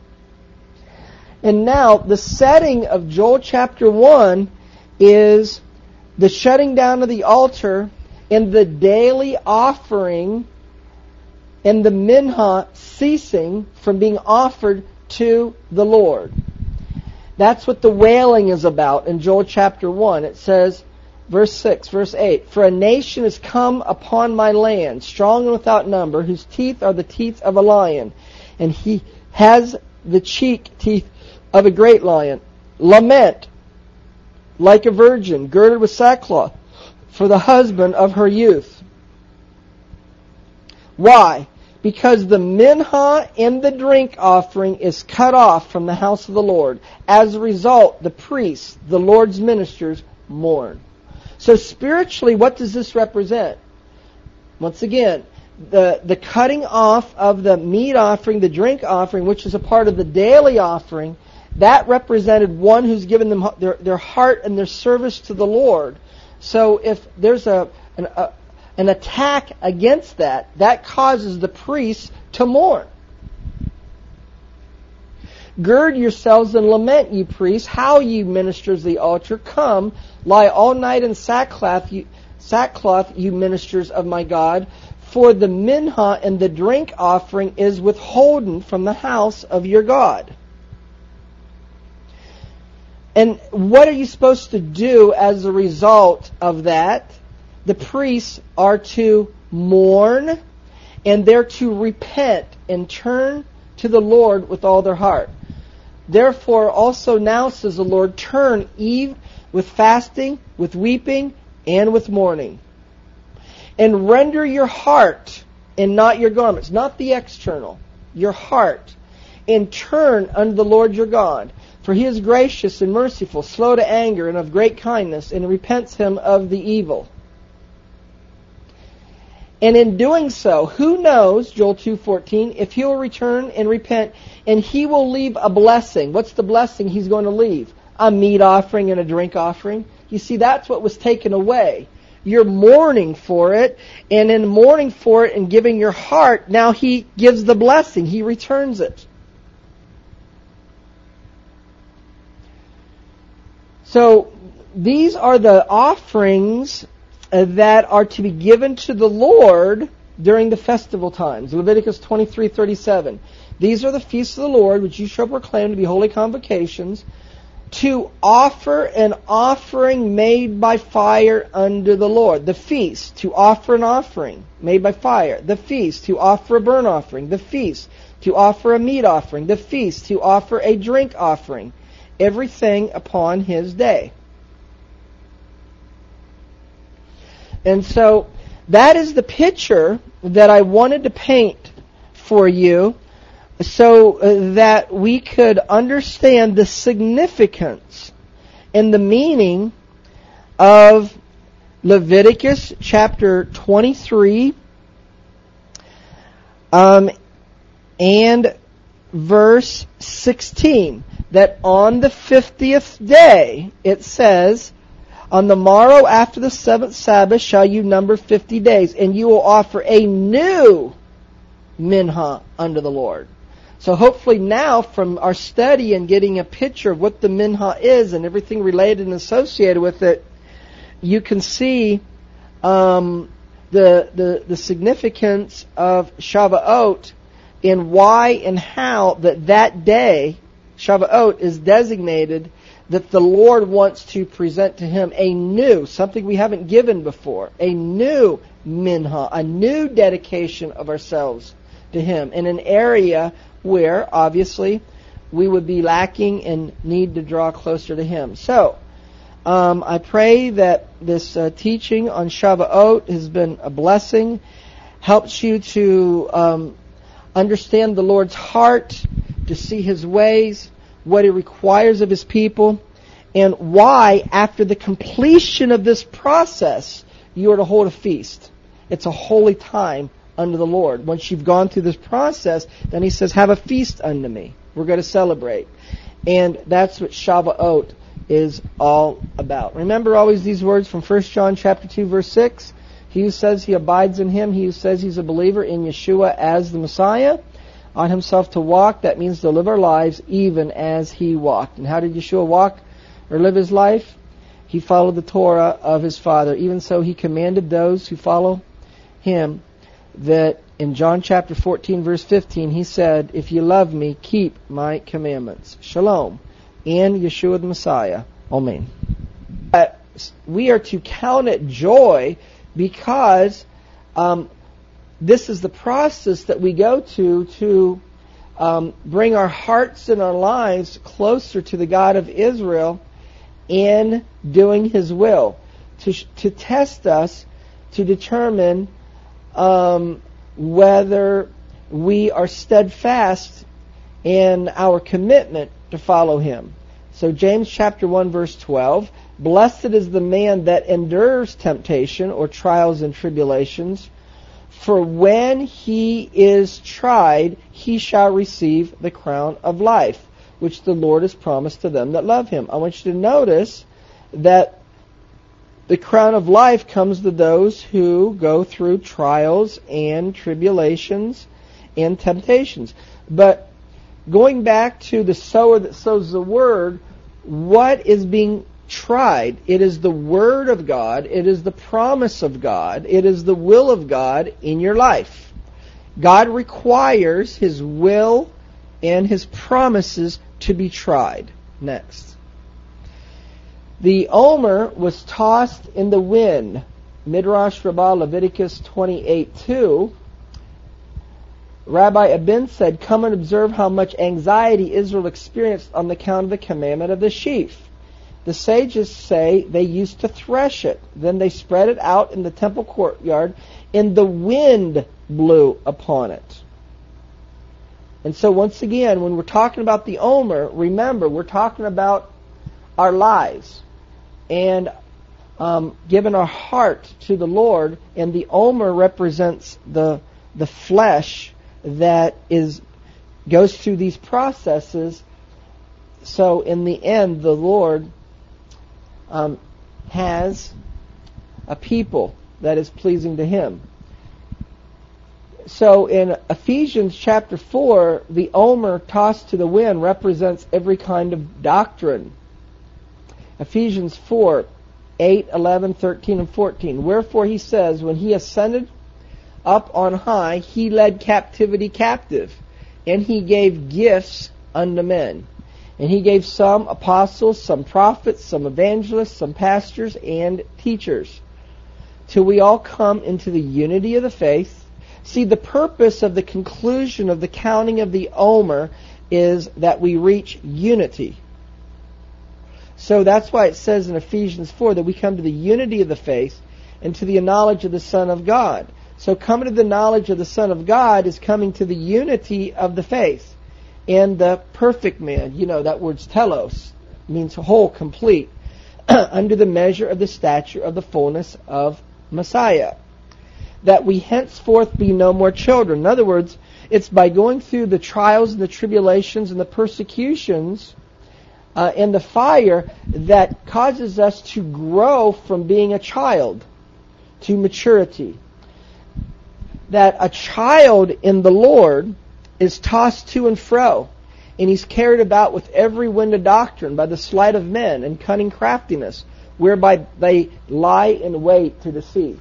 A: And now, the setting of Joel chapter one is the shutting down of the altar and the daily offering and the minha ceasing from being offered to the Lord. That's what the wailing is about in Joel chapter one. It says, verse six, verse eight, "For a nation has come upon my land, strong and without number, whose teeth are the teeth of a lion, and he has the cheek teeth of a great lion. Lament like a virgin, girded with sackcloth, for the husband of her youth." Why? Because the minha and the drink offering is cut off from the house of the Lord. As a result, the priests, the Lord's ministers, mourn. So spiritually, what does this represent? Once again, the, the cutting off of the meat offering, the drink offering, which is a part of the daily offering, that represented one who's given them their, their heart and their service to the Lord. So if there's a an, a an attack against that, that causes the priests to mourn. "Gird yourselves and lament, ye priests, how ye ministers of the altar. Come, lie all night in sackcloth, you, sackcloth, you ministers of my God, for the minha and the drink offering is withholden from the house of your God." And what are you supposed to do as a result of that? The priests are to mourn, and they're to repent and turn to the Lord with all their heart. "Therefore also now, says the Lord, turn Eve with fasting, with weeping, and with mourning. And render your heart and not your garments," not the external, your heart, "and turn unto the Lord your God. For He is gracious and merciful, slow to anger, and of great kindness, and repents him of the evil. And in doing so, who knows," Joel two fourteen, "if He will return and repent, and He will leave a blessing." What's the blessing He's going to leave? A meat offering and a drink offering. You see, that's what was taken away. You're mourning for it, and in mourning for it and giving your heart, now He gives the blessing. He returns it. So, these are the offerings that are to be given to the Lord during the festival times. Leviticus twenty-three thirty-seven. "These are the feasts of the Lord, which you shall proclaim to be holy convocations, to offer an offering made by fire unto the Lord." The feast, to offer an offering made by fire. The feast, to offer a burnt offering. The feast, to offer a meat offering. The feast, to offer a drink offering. Everything upon His day. And so, that is the picture that I wanted to paint for you, so that we could understand the significance and the meaning of Leviticus chapter twenty-three um, and verse sixteen. That on the fiftieth day, it says, "On the morrow after the seventh Sabbath shall you number fifty days, and you will offer a new minha unto the Lord." So hopefully now, from our study and getting a picture of what the minha is and everything related and associated with it, you can see um, the, the the significance of Shavuot and why and how that that day, Shavuot, is designated that the Lord wants to present to Him a new, something we haven't given before, a new minha, a new dedication of ourselves to Him in an area where, obviously, we would be lacking and need to draw closer to Him. So, um, I pray that this uh, teaching on Shavuot has been a blessing, helps you to um, understand the Lord's heart, to see His ways, what He requires of His people, and why, after the completion of this process, you are to hold a feast. It's a holy time unto the Lord. Once you've gone through this process, then He says, have a feast unto me. We're going to celebrate. And that's what Shavuot is all about. Remember always these words from First John chapter two, verse six. He who says he abides in Him, he who says he's a believer in Yeshua as the Messiah, on Himself to walk, that means to live our lives even as He walked. And how did Yeshua walk or live His life? He followed the Torah of His Father. Even so, He commanded those who follow Him that in John chapter fourteen, verse fifteen, He said, if you love me, keep my commandments. Shalom. In Yeshua the Messiah. Amen. Uh, we are to count it joy because um, this is the process that we go to to um, bring our hearts and our lives closer to the God of Israel in doing His will, to to test us, to determine um, whether we are steadfast in our commitment to follow Him. So James chapter one, verse twelve, blessed is the man that endures temptation or trials and tribulations, for when he is tried, he shall receive the crown of life, which the Lord has promised to them that love Him. I want you to notice that the crown of life comes to those who go through trials and tribulations and temptations. But going back to the sower that sows the word, what is being tried? It is the Word of God. It is the promise of God. It is the will of God in your life. God requires His will and His promises to be tried. Next. The Omer was tossed in the wind. Midrash Rabbah, Leviticus twenty-eight two. Rabbi Abin said, come and observe how much anxiety Israel experienced on account of the commandment of the sheaf. The sages say they used to thresh it. Then they spread it out in the temple courtyard, and the wind blew upon it. And so once again, when we're talking about the Omer, remember, we're talking about our lives and um, giving our heart to the Lord. And the Omer represents the the flesh that is goes through these processes. So in the end, the Lord um, has a people that is pleasing to Him. So in Ephesians chapter four, the Omer tossed to the wind represents every kind of doctrine. Ephesians four, eight, eleven, thirteen, and fourteen. Wherefore He says, when He ascended up on high, He led captivity captive, and He gave gifts unto men. And He gave some apostles, some prophets, some evangelists, some pastors, and teachers, till we all come into the unity of the faith. See, the purpose of the conclusion of the counting of the Omer is that we reach unity. So that's why it says in Ephesians four that we come to the unity of the faith and to the knowledge of the Son of God. So coming to the knowledge of the Son of God is coming to the unity of the faith. And the perfect man, you know, that word's telos, means whole, complete, under the measure of the stature of the fullness of Messiah. That we henceforth be no more children. In other words, it's by going through the trials and the tribulations and the persecutions uh, and the fire that causes us to grow from being a child to maturity. That a child in the Lord is tossed to and fro, and he's carried about with every wind of doctrine by the sleight of men and cunning craftiness, whereby they lie in wait to deceive.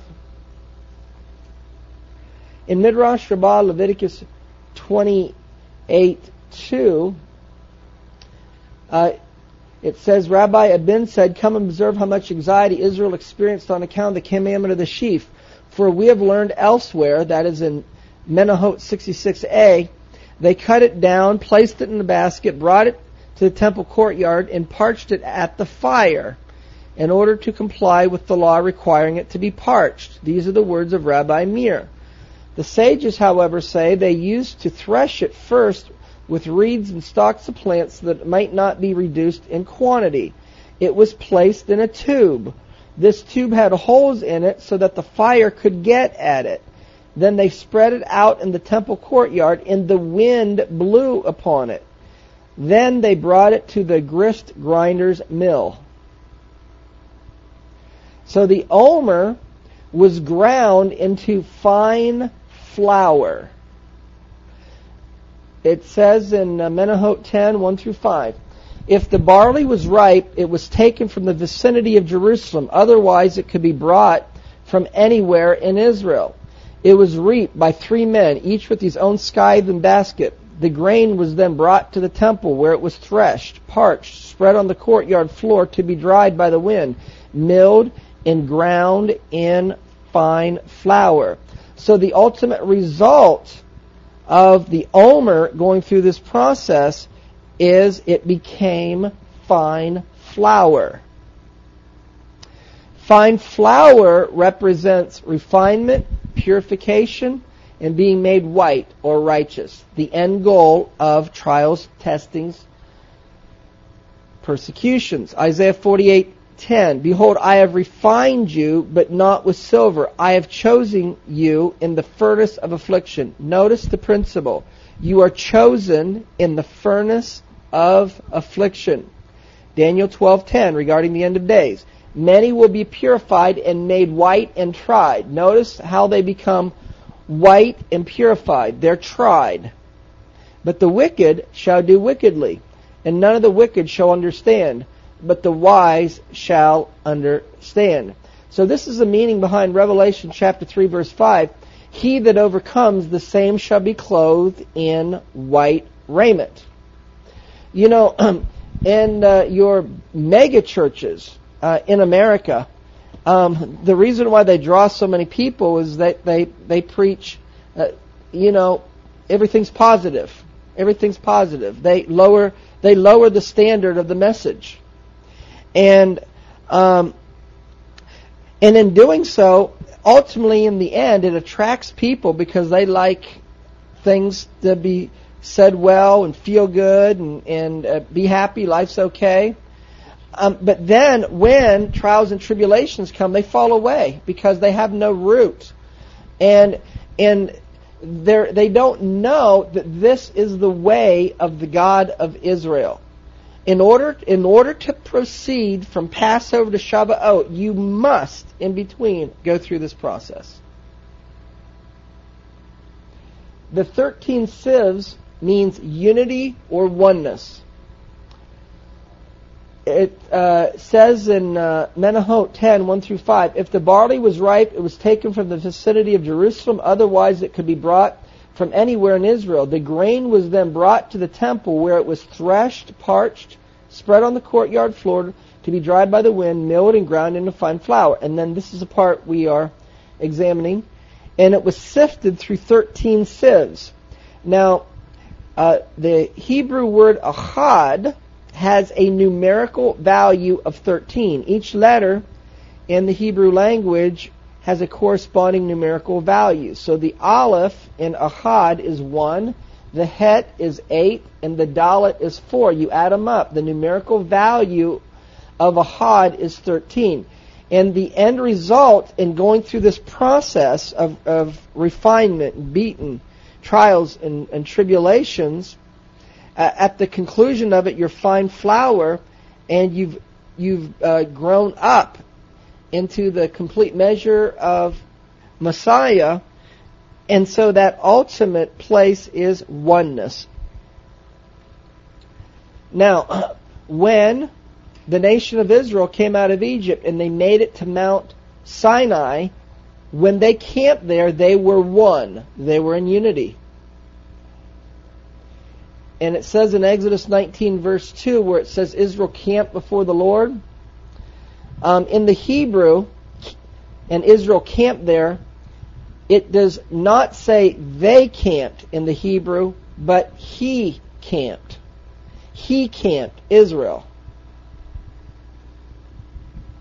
A: In Midrash Rabbah, Leviticus twenty-eight two, uh, it says, Rabbi Abin said, come and observe how much anxiety Israel experienced on account of the commandment of the sheaf. For we have learned elsewhere, that is in Menahot sixty-six a, they cut it down, placed it in a basket, brought it to the temple courtyard, and parched it at the fire, in order to comply with the law requiring it to be parched. These are the words of Rabbi Meir. The sages, however, say they used to thresh it first with reeds and stalks of plants so that it might not be reduced in quantity. It was placed in a tube. This tube had holes in it so that the fire could get at it. Then they spread it out in the temple courtyard, and the wind blew upon it. Then they brought it to the grist grinder's mill. So the omer was ground into fine flour. It says in uh, Menahot ten, one through five, if the barley was ripe, it was taken from the vicinity of Jerusalem. Otherwise, it could be brought from anywhere in Israel. It was reaped by three men, each with his own scythe and basket. The grain was then brought to the temple, where it was threshed, parched, spread on the courtyard floor to be dried by the wind, milled and ground in fine flour. So the ultimate result of the omer going through this process is it became fine flour. Fine flour represents refinement, purification, and being made white or righteous. The end goal of trials, testings, persecutions. Isaiah forty-eight ten. Behold, I have refined you, but not with silver. I have chosen you in the furnace of affliction. Notice the principle. You are chosen in the furnace of affliction. Daniel twelve ten, regarding the end of days. Many will be purified and made white and tried. Notice how they become white and purified. They're tried. But the wicked shall do wickedly, and none of the wicked shall understand, but the wise shall understand. So this is the meaning behind Revelation chapter three, verse five. He that overcomes, the same shall be clothed in white raiment. You know, in uh, your mega churches uh, in America, um, the reason why they draw so many people is that they they preach, uh, you know, everything's positive. Everything's positive. They lower they lower the standard of the message. And um, and in doing so, ultimately in the end, it attracts people because they like things to be said well and feel good and, and uh, be happy, life's okay. Um, but then when trials and tribulations come, they fall away because they have no root. And and they they don't know that this is the way of the God of Israel. In order, in order to proceed from Passover to Shavuot, you must, in between, go through this process. The thirteen sieves means unity or oneness. It uh, says in uh, Menahot ten, one through five, if the barley was ripe, it was taken from the vicinity of Jerusalem, otherwise it could be brought from anywhere in Israel. The grain was then brought to the temple, where it was threshed, parched, spread on the courtyard floor to be dried by the wind, milled and ground into fine flour. And then this is the part we are examining. And it was sifted through thirteen sieves. Now, uh, the Hebrew word achad has a numerical value of thirteen. Each letter in the Hebrew language has a corresponding numerical value. So the aleph in achad is one, the het is eight, and the dalet is four. You add them up. The numerical value of achad is thirteen. And the end result in going through this process of, of refinement, beaten, trials, and, and tribulations, uh, at the conclusion of it, you're fine flour, and you've you've uh, grown up into the complete measure of Messiah, and so that ultimate place is oneness. Now, when the nation of Israel came out of Egypt and they made it to Mount Sinai, when they camped there, they were one. They were in unity. And it says in Exodus nineteen, verse two, where it says Israel camped before the Lord. Um, in the Hebrew, and Israel camped there, it does not say they camped in the Hebrew, but he camped. He camped, Israel.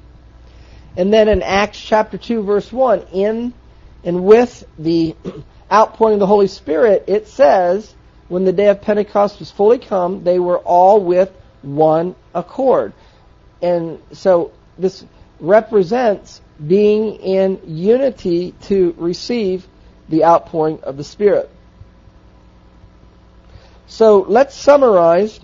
A: And then in Acts chapter two, verse one, in and with the outpouring of the Holy Spirit, it says, when the day of Pentecost was fully come, they were all with one accord. And so this represents being in unity to receive the outpouring of the Spirit. So let's summarize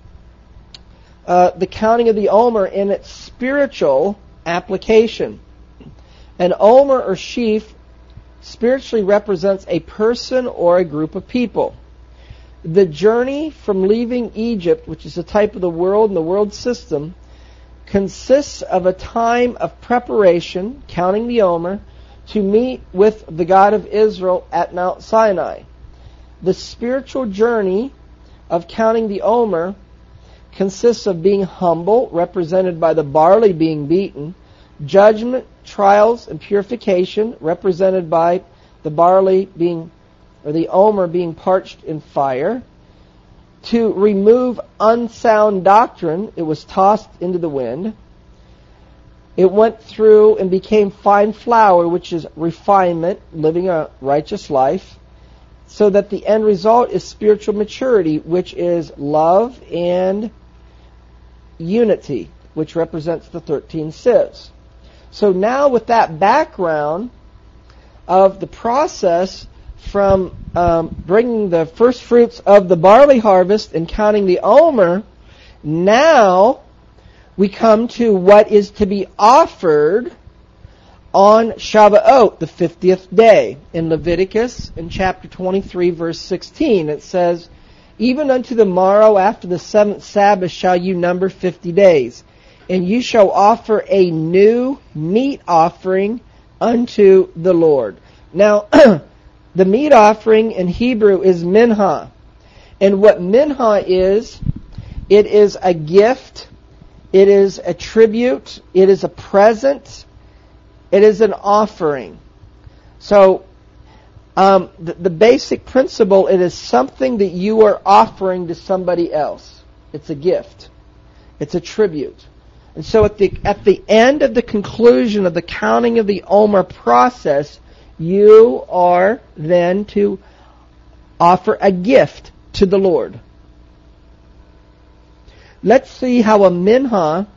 A: uh, the counting of the Omer in its spiritual application. An Omer or sheaf spiritually represents a person or a group of people. The journey from leaving Egypt, which is a type of the world and the world system, consists of a time of preparation, counting the Omer, to meet with the God of Israel at Mount Sinai. The spiritual journey of counting the Omer consists of being humble, represented by the barley being beaten, judgment, trials, and purification, represented by the barley being, or the Omer being parched in fire. To remove unsound doctrine, it was tossed into the wind. It went through and became fine flour, which is refinement, living a righteous life, so that the end result is spiritual maturity, which is love and unity, which represents the thirteen sieves. So now with that background of the process from um, bringing the first fruits of the barley harvest and counting the Omer, now we come to what is to be offered on Shavuot, the fiftieth day. In Leviticus, in chapter twenty-three, verse sixteen, it says, "Even unto the morrow after the seventh Sabbath shall you number fifty days, and you shall offer a new meat offering unto the Lord." Now, the meat offering in Hebrew is mincha. And what mincha is, it is a gift, it is a tribute, it is a present, it is an offering. So, um, the, the basic principle, it is something that you are offering to somebody else. It's a gift. It's a tribute. And so at the at the end of the conclusion of the counting of the Omer process, you are then to offer a gift to the Lord. Let's see how a mincha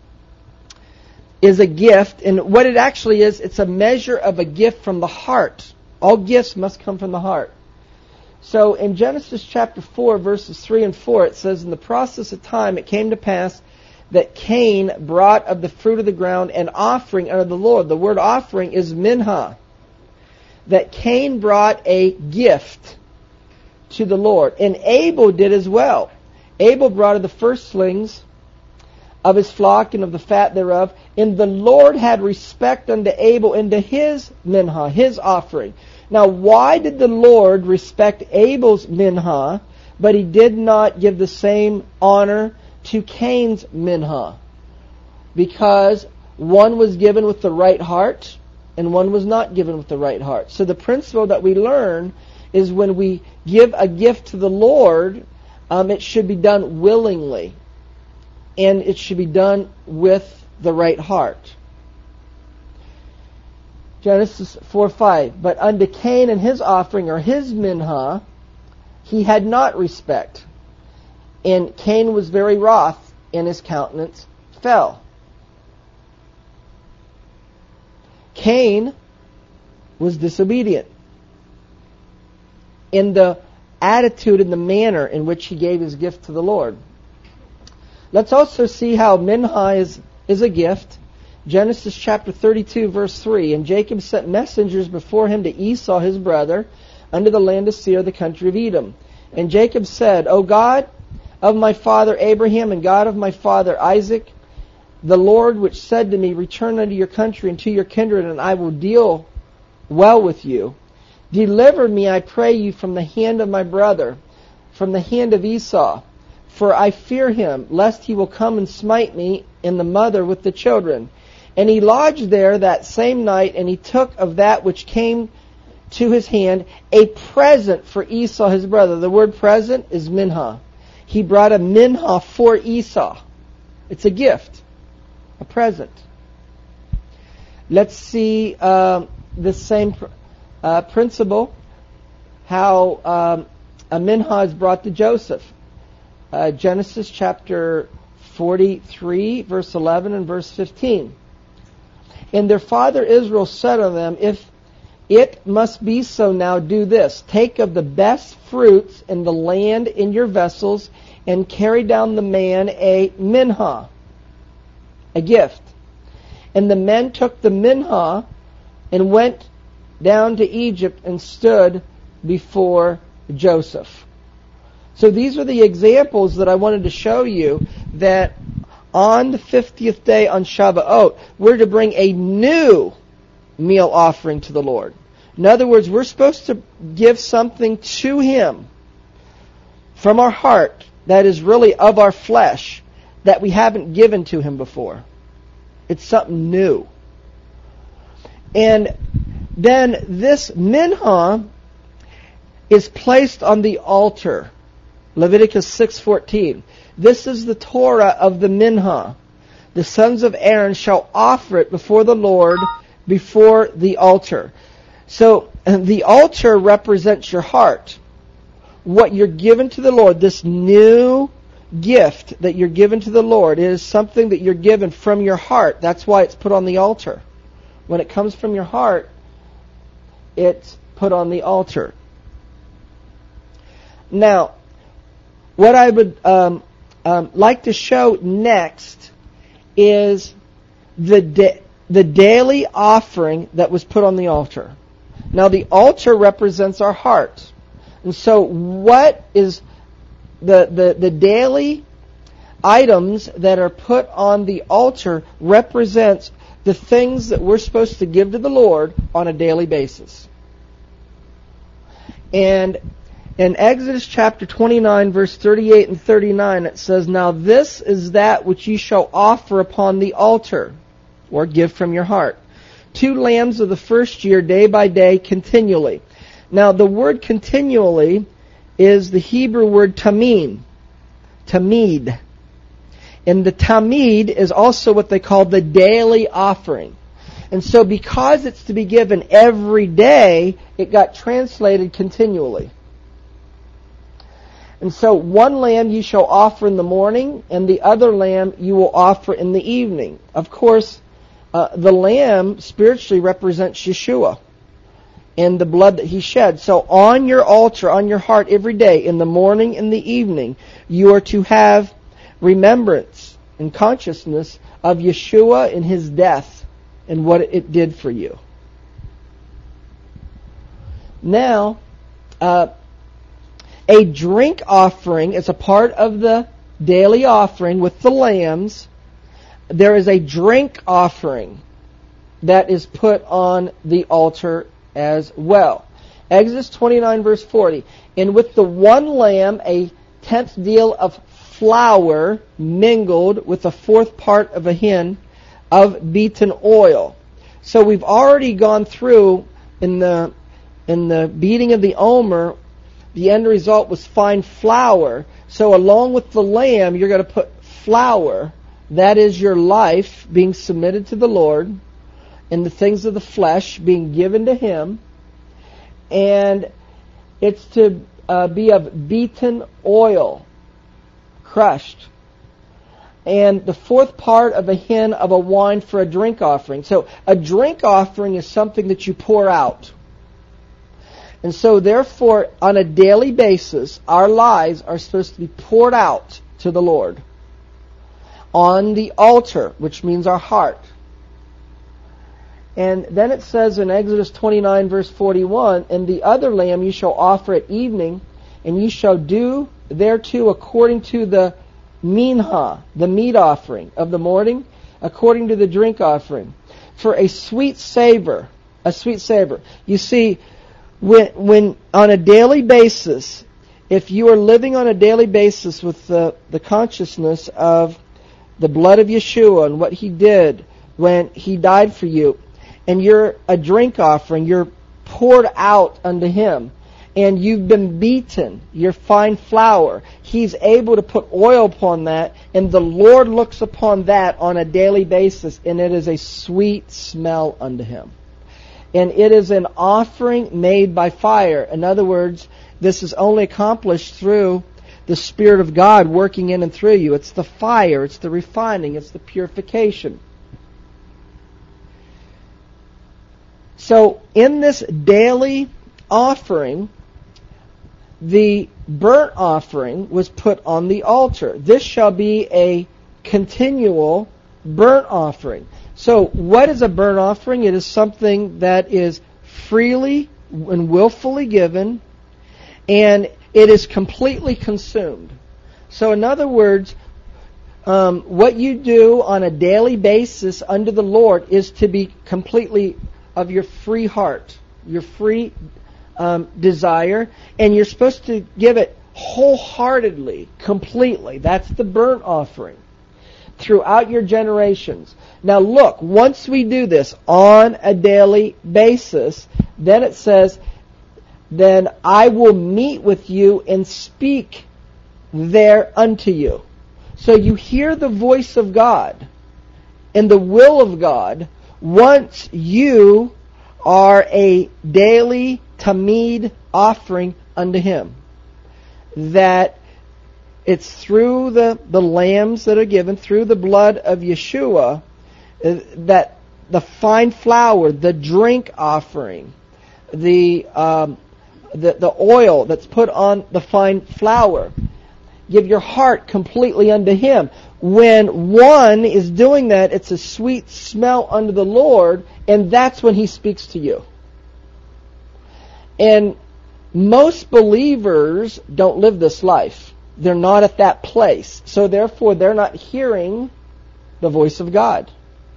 A: is a gift, and what it actually is, it's a measure of a gift from the heart. All gifts must come from the heart. So in Genesis chapter four, verses three and four, it says, "In the process of time it came to pass that Cain brought of the fruit of the ground an offering unto the Lord." The word offering is mincha. That Cain brought a gift to the Lord. And Abel did as well. Abel brought of the firstlings of his flock and of the fat thereof. And the Lord had respect unto Abel and to his mincha, his offering. Now, why did the Lord respect Abel's mincha, but He did not give the same honor to Cain's mincha? Because one was given with the right heart, and one was not given with the right heart. So the principle that we learn is when we give a gift to the Lord, um, it should be done willingly. And it should be done with the right heart. Genesis four five, "But unto Cain and his offering, or his mincha, he had not respect. And Cain was very wroth, and his countenance fell." Cain was disobedient in the attitude and the manner in which he gave his gift to the Lord. Let's also see how mincha is, is a gift. Genesis chapter thirty-two, verse three, "And Jacob sent messengers before him to Esau his brother, unto the land of Seir, the country of Edom. And Jacob said, O God of my father Abraham, and God of my father Isaac, the Lord which said to me, Return unto your country and to your kindred, and I will deal well with you. Deliver me, I pray you, from the hand of my brother, from the hand of Esau. For I fear him, lest he will come and smite me and the mother with the children. And he lodged there that same night, and he took of that which came to his hand a present for Esau his brother." The word present is mincha. He brought a mincha for Esau. It's a gift. A present. Let's see uh, the same uh, principle how um, a minhah is brought to Joseph. Uh, Genesis chapter forty-three, verse eleven and verse fifteen. And their father Israel said unto them, If it must be so now, do this. Take of the best fruits in the land in your vessels, and carry down the man a minhah, a gift. And the men took the minhah and went down to Egypt and stood before Joseph. So these are the examples that I wanted to show you, that on the fiftieth day on Shavuot, we're to bring a new meal offering to the Lord. In other words, we're supposed to give something to Him from our heart that is really of our flesh that we haven't given to Him before. It's something new. And then this minhah is placed on the altar. Leviticus six fourteen. This is the Torah of the minhah. The sons of Aaron shall offer it before the Lord, before the altar. So the altar represents your heart. What you're given to the Lord, this new gift that you're given to the Lord, is something that you're given from your heart. That's why it's put on the altar. When it comes from your heart, it's put on the altar. Now, what I would um, um, like to show next is the da- the daily offering that was put on the altar. Now, the altar represents our heart. And so what is the, the, the daily items that are put on the altar represents the things that we're supposed to give to the Lord on a daily basis. And in Exodus chapter twenty-nine, verse thirty-eight and thirty-nine, it says, Now this is that which ye shall offer upon the altar, or give from your heart. Two lambs of the first year, day by day, continually. Now the word continually is the Hebrew word tamim, tamid. And the tamid is also what they call the daily offering. And so because it's to be given every day, it got translated continually. And so one lamb you shall offer in the morning, and the other lamb you will offer in the evening. Of course, uh, the lamb spiritually represents Yeshua and the blood that He shed. So on your altar, on your heart every day, in the morning and the evening, you are to have remembrance and consciousness of Yeshua and His death and what it did for you. Now, uh, a drink offering is a part of the daily offering with the lambs. There is a drink offering that is put on the altar as well. Exodus twenty-nine, verse forty. And with the one lamb, a tenth deal of flour mingled with a fourth part of a hin of beaten oil. So we've already gone through in the in the beating of the omer. The end result was fine flour. So along with the lamb, you're going to put flour. That is your life being submitted to the Lord, and the things of the flesh being given to Him. And it's to uh, be of beaten oil, crushed. And the fourth part of a hin of a wine for a drink offering. So a drink offering is something that you pour out. And so therefore, on a daily basis, our lives are supposed to be poured out to the Lord on the altar, which means our heart. And then it says in Exodus twenty-nine, verse forty-one, And the other lamb you shall offer at evening, and you shall do thereto according to the minhah, the meat offering of the morning, according to the drink offering, for a sweet savor, a sweet savor. You see, When, when on a daily basis, if you are living on a daily basis with the, the consciousness of the blood of Yeshua and what He did when He died for you, and you're a drink offering, you're poured out unto Him, and you've been beaten, you're fine flour, He's able to put oil upon that, and the Lord looks upon that on a daily basis, and it is a sweet smell unto Him. And it is an offering made by fire. In other words, this is only accomplished through the Spirit of God working in and through you. It's the fire, it's the refining, it's the purification. So, in this daily offering, the burnt offering was put on the altar. This shall be a continual burnt offering. So, what is a burnt offering? It is something that is freely and willfully given, and it is completely consumed. So, in other words, um, what you do on a daily basis unto the Lord is to be completely of your free heart, your free um, desire, and you're supposed to give it wholeheartedly, completely. That's the burnt offering throughout your generations. Now look, once we do this on a daily basis, then it says, then I will meet with you and speak there unto you. So you hear the voice of God and the will of God once you are a daily tamid offering unto Him. That it's through the, the lambs that are given, through the blood of Yeshua, uh, that the fine flour, the drink offering, the, um, the the oil that's put on the fine flour, give your heart completely unto Him. When one is doing that, it's a sweet smell unto the Lord, and that's when He speaks to you. And most believers don't live this life. They're not at that place. So therefore, they're not hearing the voice of God.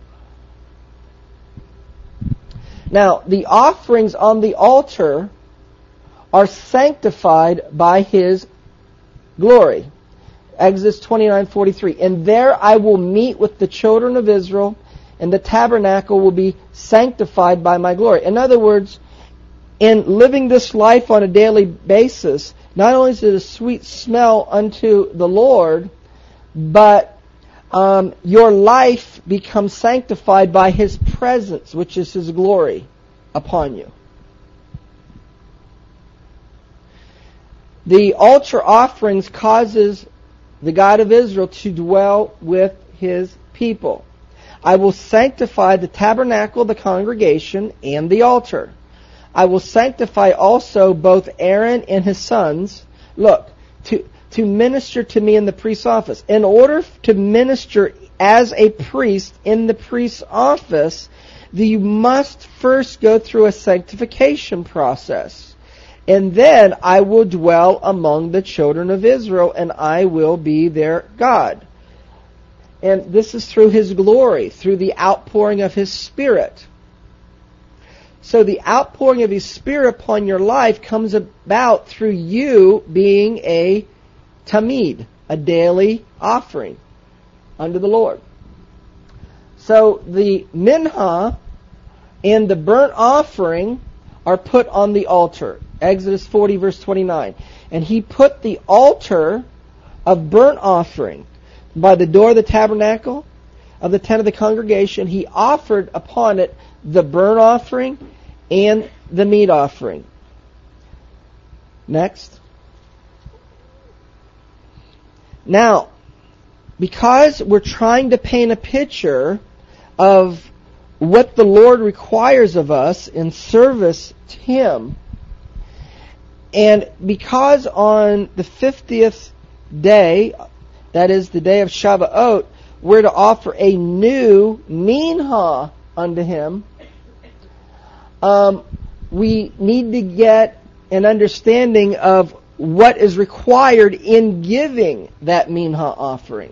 A: Now, the offerings on the altar are sanctified by His glory. Exodus twenty-nine forty-three. And there I will meet with the children of Israel, and the tabernacle will be sanctified by my glory. In other words, in living this life on a daily basis, not only is it a sweet smell unto the Lord, but um, your life becomes sanctified by His presence, which is His glory upon you. The altar offerings causes the God of Israel to dwell with His people. I will sanctify the tabernacle, the congregation, and the altar. I will sanctify also both Aaron and his sons. Look, to, to minister to me in the priest's office. In order to minister as a priest in the priest's office, you must first go through a sanctification process. And then I will dwell among the children of Israel, and I will be their God. And this is through His glory, through the outpouring of His Spirit. So the outpouring of His Spirit upon your life comes about through you being a tamid, a daily offering unto the Lord. So the minha and the burnt offering are put on the altar. Exodus forty verse twenty-nine. And He put the altar of burnt offering by the door of the tabernacle of the tent of the congregation. He offered upon it the burnt offering and the meat offering. Next. Now, because we're trying to paint a picture of what the Lord requires of us in service to Him, and because on the fiftieth day, that is the day of Shavuot, we're to offer a new minha unto Him, um, we need to get an understanding of what is required in giving that minha offering.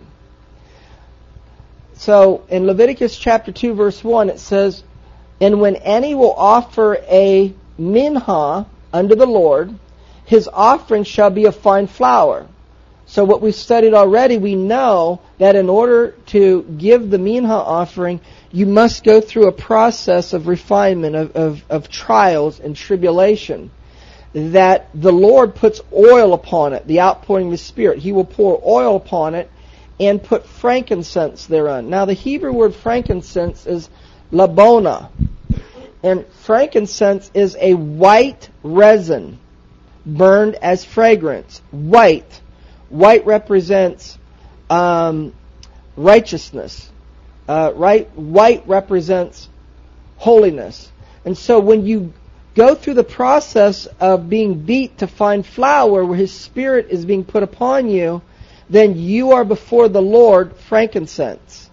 A: So in Leviticus chapter two verse one it says, and when any will offer a minha unto the Lord, his offering shall be of fine flour. So what we've studied already, we know that in order to give the minha offering, you must go through a process of refinement, of, of, of trials and tribulation. That the Lord puts oil upon it, the outpouring of His Spirit. He will pour oil upon it and put frankincense thereon. Now the Hebrew word frankincense is labona. And frankincense is a white resin burned as fragrance. White. White represents um, righteousness. Uh, right? White represents holiness. And so when you go through the process of being beat to find flour where His Spirit is being put upon you, then you are before the Lord frankincense.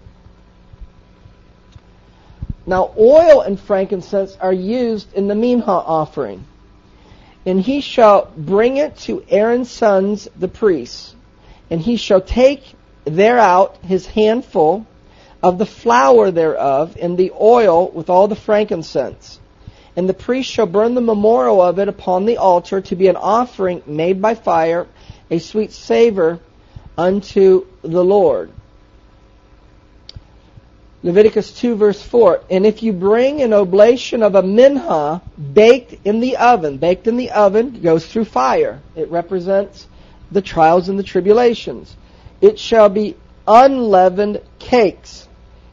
A: Now, oil and frankincense are used in the minha offering. And he shall bring it to Aaron's sons, the priests, and he shall take thereout his handful of the flour thereof, and the oil with all the frankincense. And the priest shall burn the memorial of it upon the altar to be an offering made by fire, a sweet savor unto the Lord. Leviticus two verse four, and if you bring an oblation of a minha baked in the oven, baked in the oven goes through fire. It represents the trials and the tribulations. It shall be unleavened cakes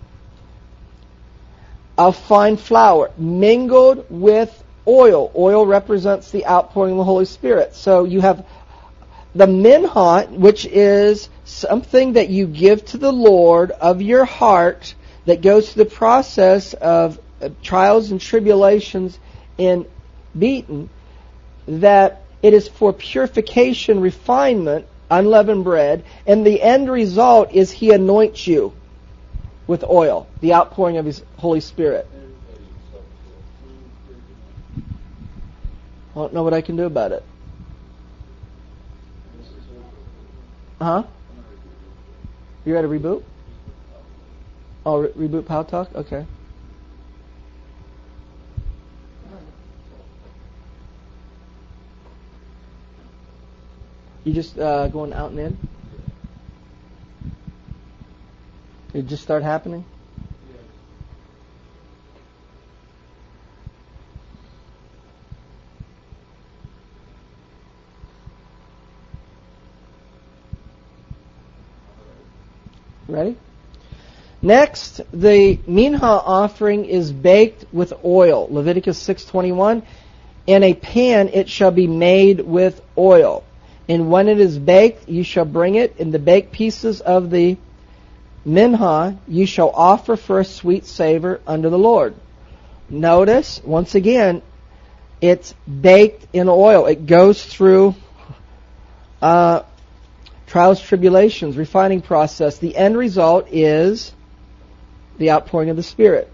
A: of fine flour mingled with oil. Oil represents the outpouring of the Holy Spirit. So you have the minha, which is something that you give to the Lord of your heart, that goes through the process of trials and tribulations in beaten, that it is for purification, refinement, unleavened bread, and the end result is He anoints you with oil, the outpouring of His Holy Spirit. I don't know what I can do about it. Huh? You ready to reboot? Oh, re- reboot Pow Talk? Okay. You just uh, going out and in? It just start happening? Ready? Next, the minha offering is baked with oil. Leviticus six twenty-one. In a pan it shall be made with oil. And when it is baked, you shall bring it in the baked pieces of the minha. You shall offer for a sweet savor unto the Lord. Notice, once again, it's baked in oil. It goes through uh, trials, tribulations, refining process. The end result is the outpouring of the Spirit.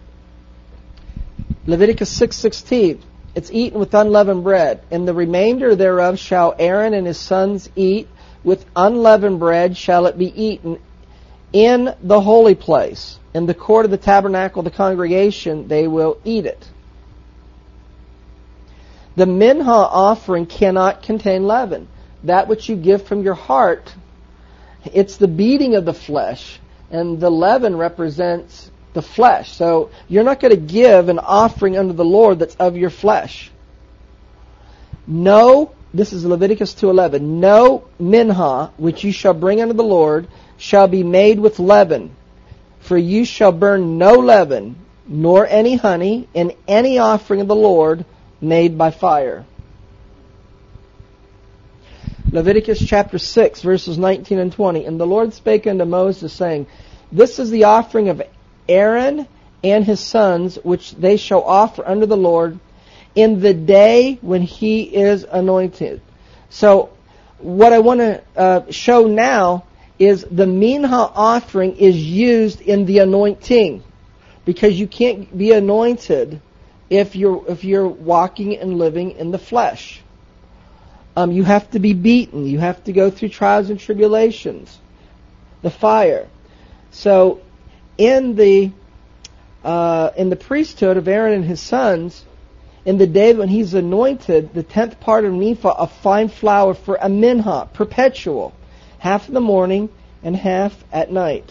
A: Leviticus six sixteen. It's eaten with unleavened bread, and the remainder thereof shall Aaron and his sons eat. With unleavened bread shall it be eaten in the holy place. In the court of the tabernacle of the congregation they will eat it. The minha offering cannot contain leaven. That which you give from your heart, it's the beating of the flesh, and the leaven represents the flesh. So you're not going to give an offering unto the Lord that's of your flesh. No, this is Leviticus two eleven. No minha which you shall bring unto the Lord shall be made with leaven, for you shall burn no leaven, nor any honey, in any offering of the Lord made by fire. Leviticus chapter six, verses nineteen and twenty. And the Lord spake unto Moses, saying, This is the offering of Aaron and his sons, which they shall offer unto the Lord in the day when he is anointed. So, what I want to uh, show now is the minha offering is used in the anointing, because you can't be anointed if you're if you're walking and living in the flesh. Um, you have to be beaten. You have to go through trials and tribulations, the fire. So, in the uh, in the priesthood of Aaron and his sons, in the day when he's anointed, the tenth part of an ephah of fine flour for a minha, perpetual, half in the morning and half at night.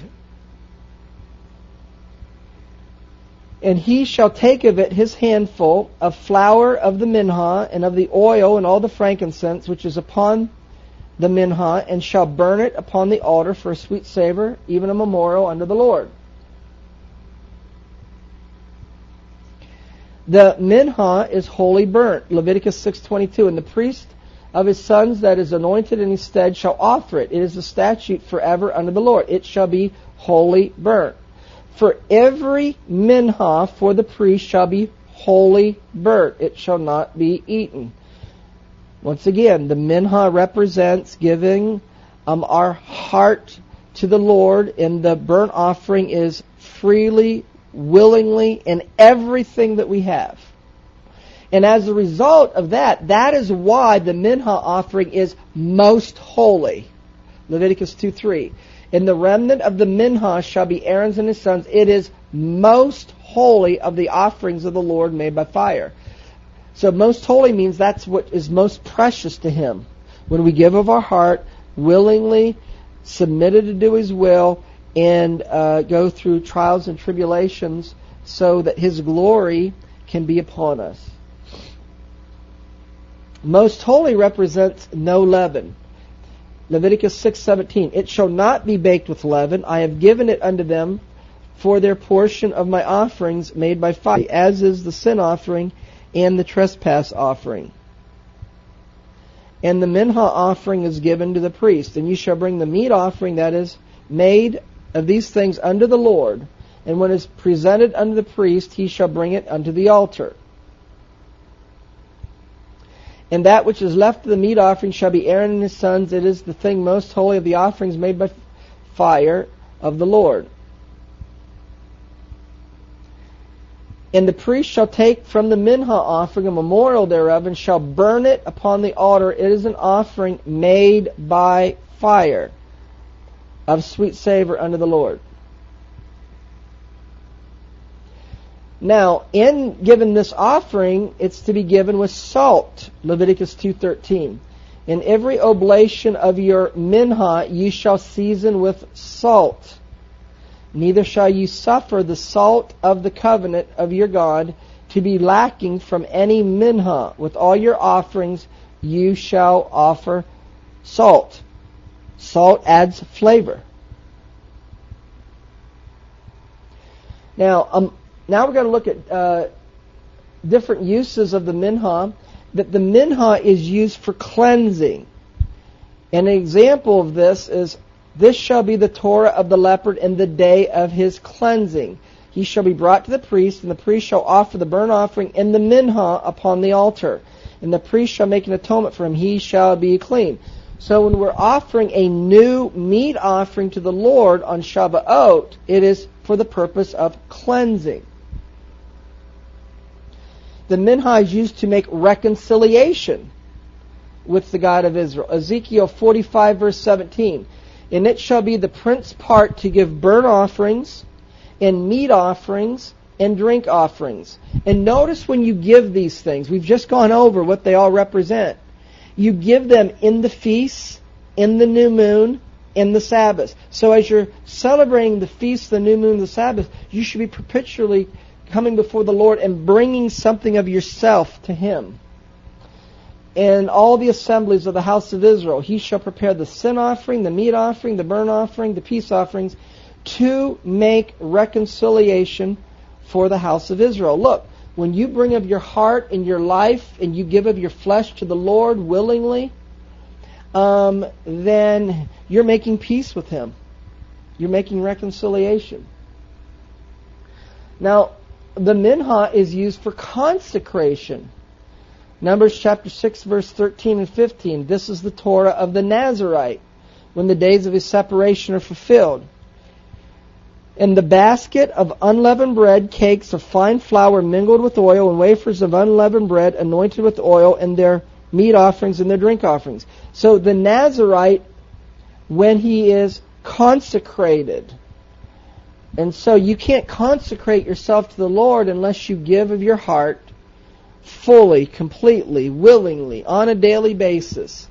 A: And he shall take of it his handful of flour of the minha, and of the oil and all the frankincense which is upon the minha, and shall burn it upon the altar for a sweet savor, even a memorial unto the Lord. The minha is wholly burnt. Leviticus six twenty-two. And the priest of his sons that is anointed in his stead shall offer it. It is a statute forever unto the Lord. It shall be wholly burnt. For every minha for the priest shall be wholly burnt. It shall not be eaten. Once again, the minha represents giving um, our heart to the Lord, and the burnt offering is freely, willingly, in everything that we have. And as a result of that, that is why the minha offering is most holy. Leviticus two three. And the remnant of the minha shall be Aaron's and his sons. It is most holy of the offerings of the Lord made by fire. So most holy means that's what is most precious to Him. When we give of our heart, willingly, submitted to do His will, and uh, go through trials and tribulations so that His glory can be upon us. Most holy represents no leaven. Leviticus six seventeen. It shall not be baked with leaven. I have given it unto them for their portion of my offerings made by fire, as is the sin offering and the trespass offering. And the minha offering is given to the priest. And you shall bring the meat offering that is made of these things unto the Lord. And when it is presented unto the priest, he shall bring it unto the altar. And that which is left of the meat offering shall be Aaron and his sons. It is the thing most holy of the offerings made by fire of the Lord. And the priest shall take from the minha offering a memorial thereof, and shall burn it upon the altar. It is an offering made by fire, of sweet savor unto the Lord. Now, in giving this offering, it's to be given with salt. Leviticus two thirteen. In every oblation of your minha ye shall season with salt. Neither shall you suffer the salt of the covenant of your God to be lacking from any minha. With all your offerings you shall offer salt. Salt adds flavor. Now, um, now we're going to look at uh, different uses of the minha. That the minha is used for cleansing. And an example of this is, this shall be the Torah of the leopard in the day of his cleansing. He shall be brought to the priest, and the priest shall offer the burnt offering and the minha upon the altar. And the priest shall make an atonement for him. He shall be clean. So when we're offering a new meat offering to the Lord on Shabbat, it is for the purpose of cleansing. The minha is used to make reconciliation with the God of Israel. Ezekiel forty-five verse seventeen. And it shall be the prince's part to give burnt offerings and meat offerings and drink offerings. And notice when you give these things, we've just gone over what they all represent. You give them in the feasts, in the new moon, in the Sabbath. So as you're celebrating the feast, the new moon, the Sabbath, you should be perpetually coming before the Lord and bringing something of yourself to Him. In all the assemblies of the house of Israel, he shall prepare the sin offering, the meat offering, the burnt offering, the peace offerings, to make reconciliation for the house of Israel. Look, when you bring of your heart and your life, and you give of your flesh to the Lord willingly, um, then you're making peace with Him. You're making reconciliation. Now, the minha is used for consecration. Numbers chapter six, verse thirteen and fifteen. This is the Torah of the Nazarite, when the days of his separation are fulfilled. And the basket of unleavened bread, cakes of fine flour mingled with oil, and wafers of unleavened bread anointed with oil, and their meat offerings and their drink offerings. So the Nazarite, when he is consecrated, and so you can't consecrate yourself to the Lord unless you give of your heart fully, completely, willingly, on a daily basis,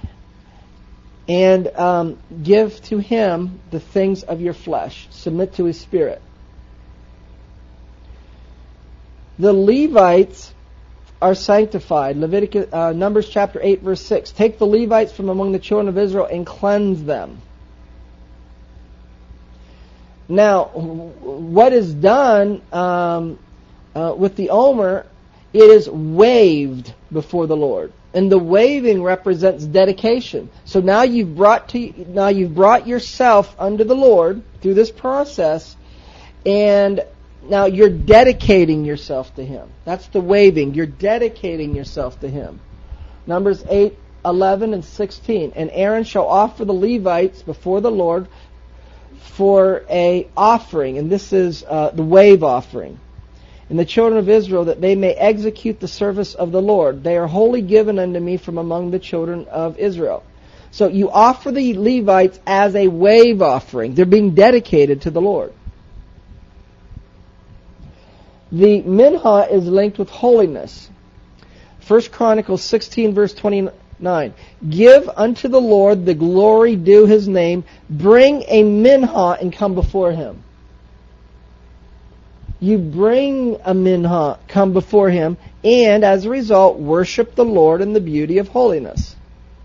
A: and um, give to Him the things of your flesh. Submit to His Spirit. The Levites are sanctified. Leviticus, uh, Numbers chapter eight, verse six. Take the Levites from among the children of Israel and cleanse them. Now, what is done um, uh, with the Omer, it is waved before the Lord. And the waving represents dedication. So now you've brought to now you've brought yourself under the Lord through this process, and now you're dedicating yourself to Him. That's the waving. You're dedicating yourself to Him. Numbers eight, eleven, and sixteen. And Aaron shall offer the Levites before the Lord for a offering, and this is uh, the wave offering. And the children of Israel, that they may execute the service of the Lord. They are wholly given unto me from among the children of Israel. So you offer the Levites as a wave offering. They're being dedicated to the Lord. The minhah is linked with holiness. First Chronicles sixteen, verse twenty-nine. Give unto the Lord the glory due His name. Bring a minhah and come before Him. You bring a minhah, come before Him, and as a result, worship the Lord in the beauty of holiness.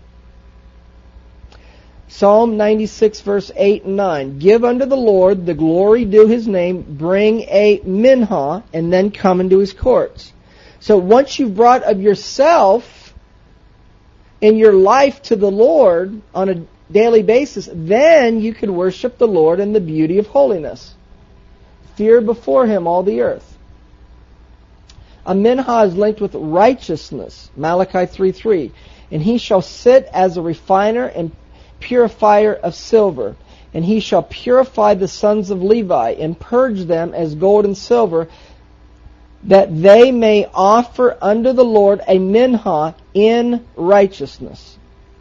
A: Psalm ninety-six, verse eight and nine. Give unto the Lord the glory due His name. Bring a minhah, and then come into His courts. So once you've brought of yourself in your life to the Lord on a daily basis, then you can worship the Lord in the beauty of holiness. Fear before Him all the earth. A minhah is linked with righteousness. Malachi three three. And he shall sit as a refiner and purifier of silver. And he shall purify the sons of Levi and purge them as gold and silver, that they may offer unto the Lord a minhah in righteousness.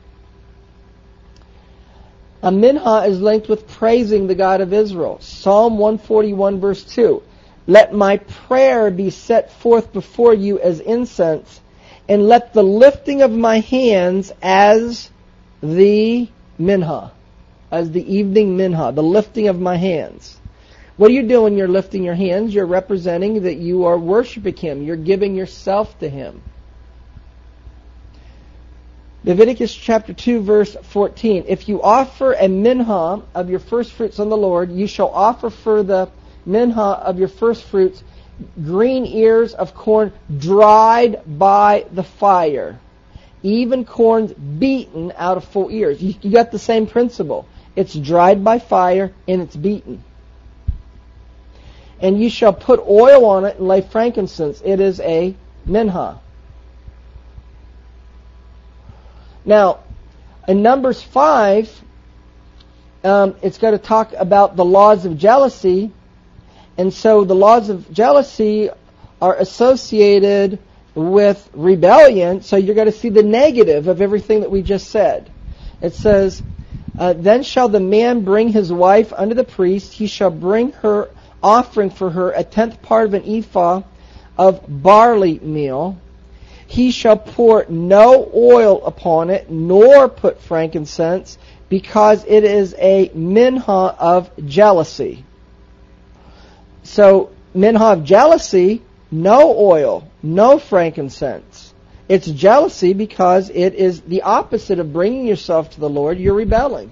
A: A minhah is linked with praising the God of Israel. Psalm one forty-one, verse two. Let my prayer be set forth before you as incense, and let the lifting of my hands as the minhah, as the evening minhah, the lifting of my hands. What are you doing when you're lifting your hands? You're representing that you are worshiping Him. You're giving yourself to Him. Leviticus chapter two, verse fourteen. If you offer a minhah of your first fruits on the Lord, you shall offer for the minhah of your first fruits green ears of corn dried by the fire. Even corn beaten out of full ears. You, you got the same principle. It's dried by fire and it's beaten. And you shall put oil on it and lay frankincense. It is a minhah. Now, in Numbers five, um, it's going to talk about the laws of jealousy. And so the laws of jealousy are associated with rebellion. So you're going to see the negative of everything that we just said. It says, uh, Then shall the man bring his wife unto the priest. He shall bring her offering for her a tenth part of an ephah of barley meal. He shall pour no oil upon it, nor put frankincense, because it is a minhah of jealousy. So, minhah of jealousy, no oil, no frankincense. It's jealousy because it is the opposite of bringing yourself to the Lord. You're rebelling.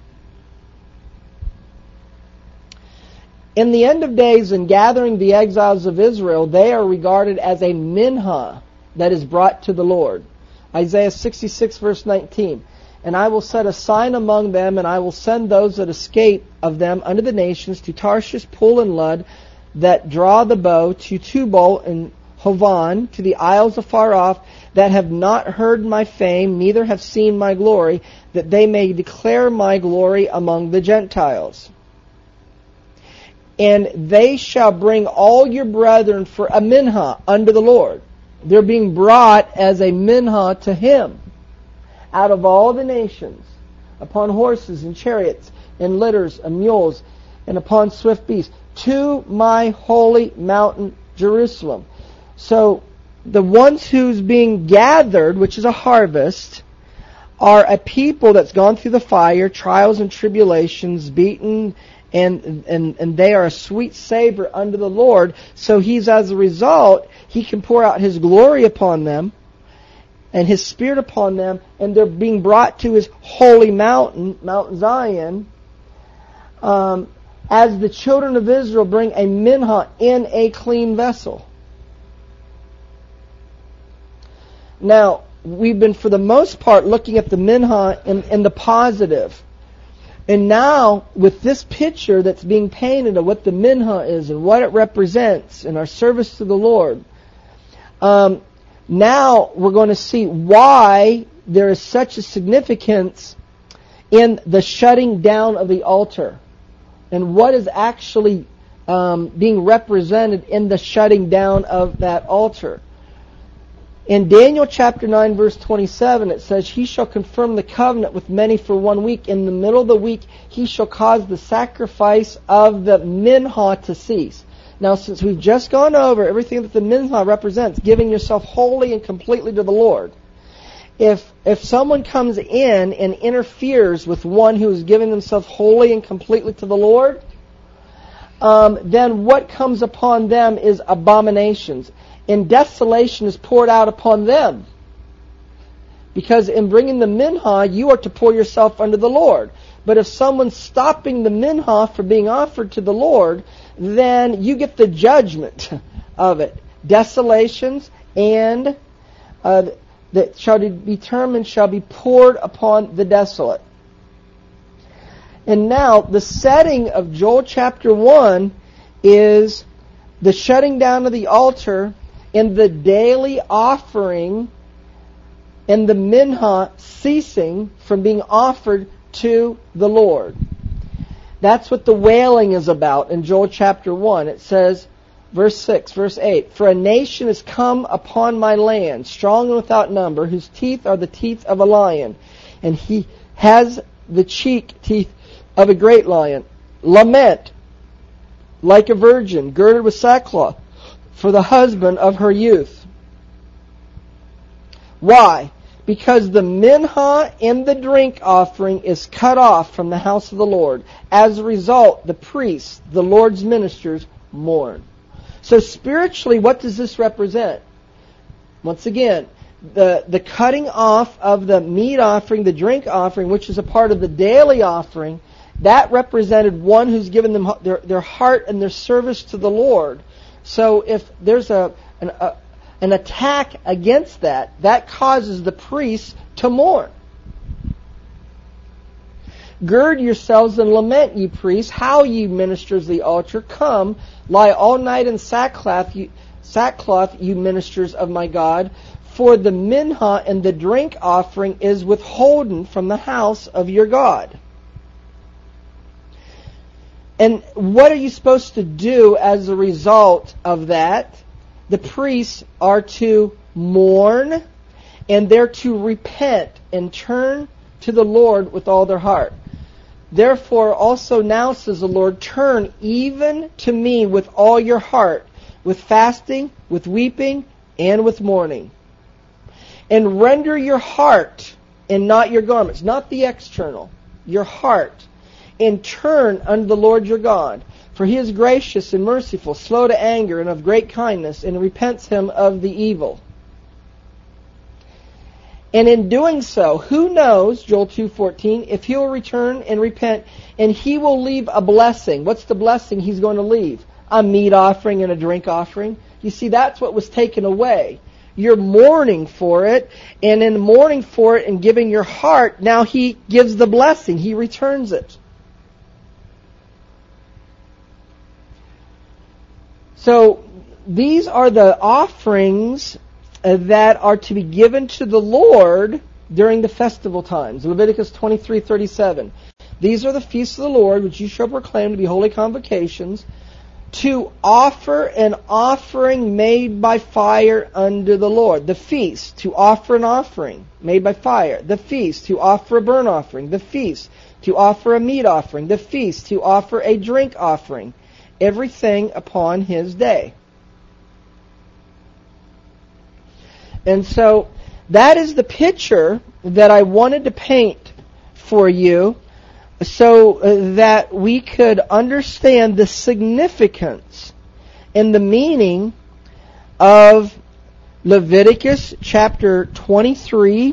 A: In the end of days, in gathering the exiles of Israel, they are regarded as a minhah that is brought to the Lord. Isaiah sixty-six, verse nineteen. And I will set a sign among them, and I will send those that escape of them unto the nations, to Tarshish, Pul, and Lud, that draw the bow, to Tubal and Hovan, to the isles afar off, that have not heard my fame, neither have seen my glory, that they may declare my glory among the Gentiles. And they shall bring all your brethren for a minhah unto the Lord. They're being brought as a minhah to Him out of all the nations, upon horses and chariots and litters and mules, and upon swift beasts, to my holy mountain Jerusalem. So the ones who's being gathered, which is a harvest, are a people that's gone through the fire, trials and tribulations, beaten, and and and they are a sweet savor unto the Lord. So He's, as a result, He can pour out His glory upon them and His Spirit upon them, and they're being brought to His holy mountain, Mount Zion, um, as the children of Israel bring a minhah in a clean vessel. Now, we've been, for the most part, looking at the minhah in, in the positive. And now, with this picture that's being painted of what the minhah is and what it represents in our service to the Lord, um, now we're going to see why there is such a significance in the shutting down of the altar and what is actually um, being represented in the shutting down of that altar. In Daniel chapter nine, verse twenty-seven, it says, He shall confirm the covenant with many for one week. In the middle of the week, He shall cause the sacrifice of the minhah to cease. Now, since we've just gone over everything that the minhah represents, giving yourself wholly and completely to the Lord, if if someone comes in and interferes with one who is giving themselves wholly and completely to the Lord, um, then what comes upon them is abominations. And desolation is poured out upon them. Because in bringing the minhah, you are to pour yourself under the Lord. But if someone's stopping the minhah from being offered to the Lord, then you get the judgment of it. Desolations and uh, that shall be determined shall be poured upon the desolate. And now, the setting of Joel chapter one is the shutting down of the altar and the daily offering and the minhah ceasing from being offered to the Lord. That's what the wailing is about in Joel chapter one. It says, verse six, verse eight, For a nation is come upon my land, strong and without number, whose teeth are the teeth of a lion, and he has the cheek teeth of a great lion. Lament like a virgin, girded with sackcloth, for the husband of her youth. Why? Because the minhah and the drink offering is cut off from the house of the Lord. As a result, the priests, the Lord's ministers, mourn. So spiritually, what does this represent? Once again, the, the cutting off of the meat offering, the drink offering, which is a part of the daily offering, that represented one who's given them their, their heart and their service to the Lord. So if there's a an, a an attack against that, that causes the priests to mourn. Gird yourselves and lament, ye priests, how ye ministers of the altar. Come, lie all night in sackcloth, you, sackcloth, you ministers of my God. For the minhah and the drink offering is withholden from the house of your God. And what are you supposed to do as a result of that? The priests are to mourn, and they're to repent and turn to the Lord with all their heart. Therefore also now, says the Lord, turn even to me with all your heart, with fasting, with weeping, and with mourning. And render your heart and not your garments, not the external, your heart. And turn unto the Lord your God. For He is gracious and merciful, slow to anger, and of great kindness, and repents him of the evil. And in doing so, who knows, Joel two fourteen, if He will return and repent, and He will leave a blessing. What's the blessing He's going to leave? A meat offering and a drink offering. You see, that's what was taken away. You're mourning for it, and in mourning for it and giving your heart, now He gives the blessing. He returns it. So these are the offerings that are to be given to the Lord during the festival times. Leviticus twenty-three thirty-seven. These are the feasts of the Lord, which you shall proclaim to be holy convocations, to offer an offering made by fire unto the Lord. The feast, to offer an offering made by fire. The feast, to offer a burnt offering. The feast, to offer a meat offering. The feast, to offer a drink offering. Everything upon His day. And so that is the picture that I wanted to paint for you, so that we could understand the significance and the meaning of Leviticus chapter twenty-three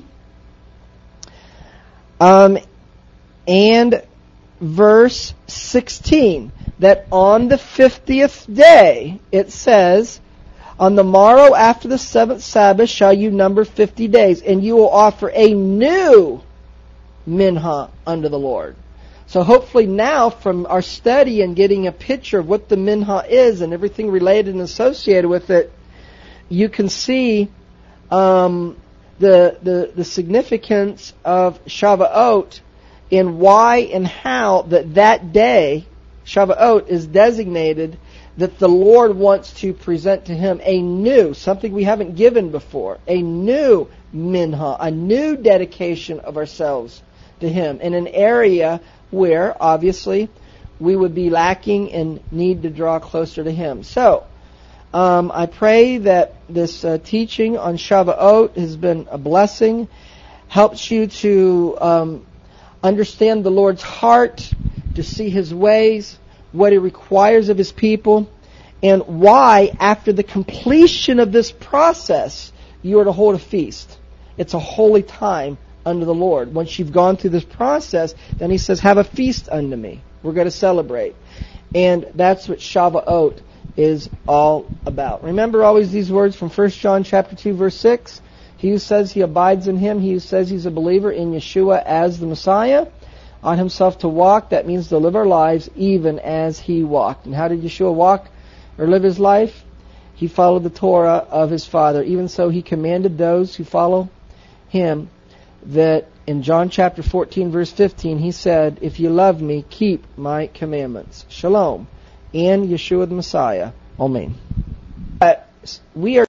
A: um, and verse sixteen. That on the fiftieth day, it says, On the morrow after the seventh Sabbath shall you number fifty days, and you will offer a new mincha unto the Lord. So hopefully now, from our study and getting a picture of what the mincha is and everything related and associated with it, you can see um, the, the the significance of Shavuot and why and how that that day, Shavuot, is designated that the Lord wants to present to Him a new, something we haven't given before, a new mincha, a new dedication of ourselves to Him in an area where, obviously, we would be lacking and need to draw closer to Him. So, um, I pray that this uh, teaching on Shavuot has been a blessing, helps you to um, understand the Lord's heart, to see His ways, what He requires of His people, and why, after the completion of this process, you are to hold a feast. It's a holy time unto the Lord. Once you've gone through this process, then He says, have a feast unto me. We're going to celebrate. And that's what Shavuot is all about. Remember always these words from First John chapter two, verse six. He who says he abides in Him, he who says he's a believer in Yeshua as the Messiah, on himself to walk, that means to live our lives even as He walked. And how did Yeshua walk or live His life? He followed the Torah of His Father. Even so, He commanded those who follow Him that in John chapter fourteen, verse fifteen, He said, if you love me, keep my commandments. Shalom. And Yeshua the Messiah. Amen. Uh, we are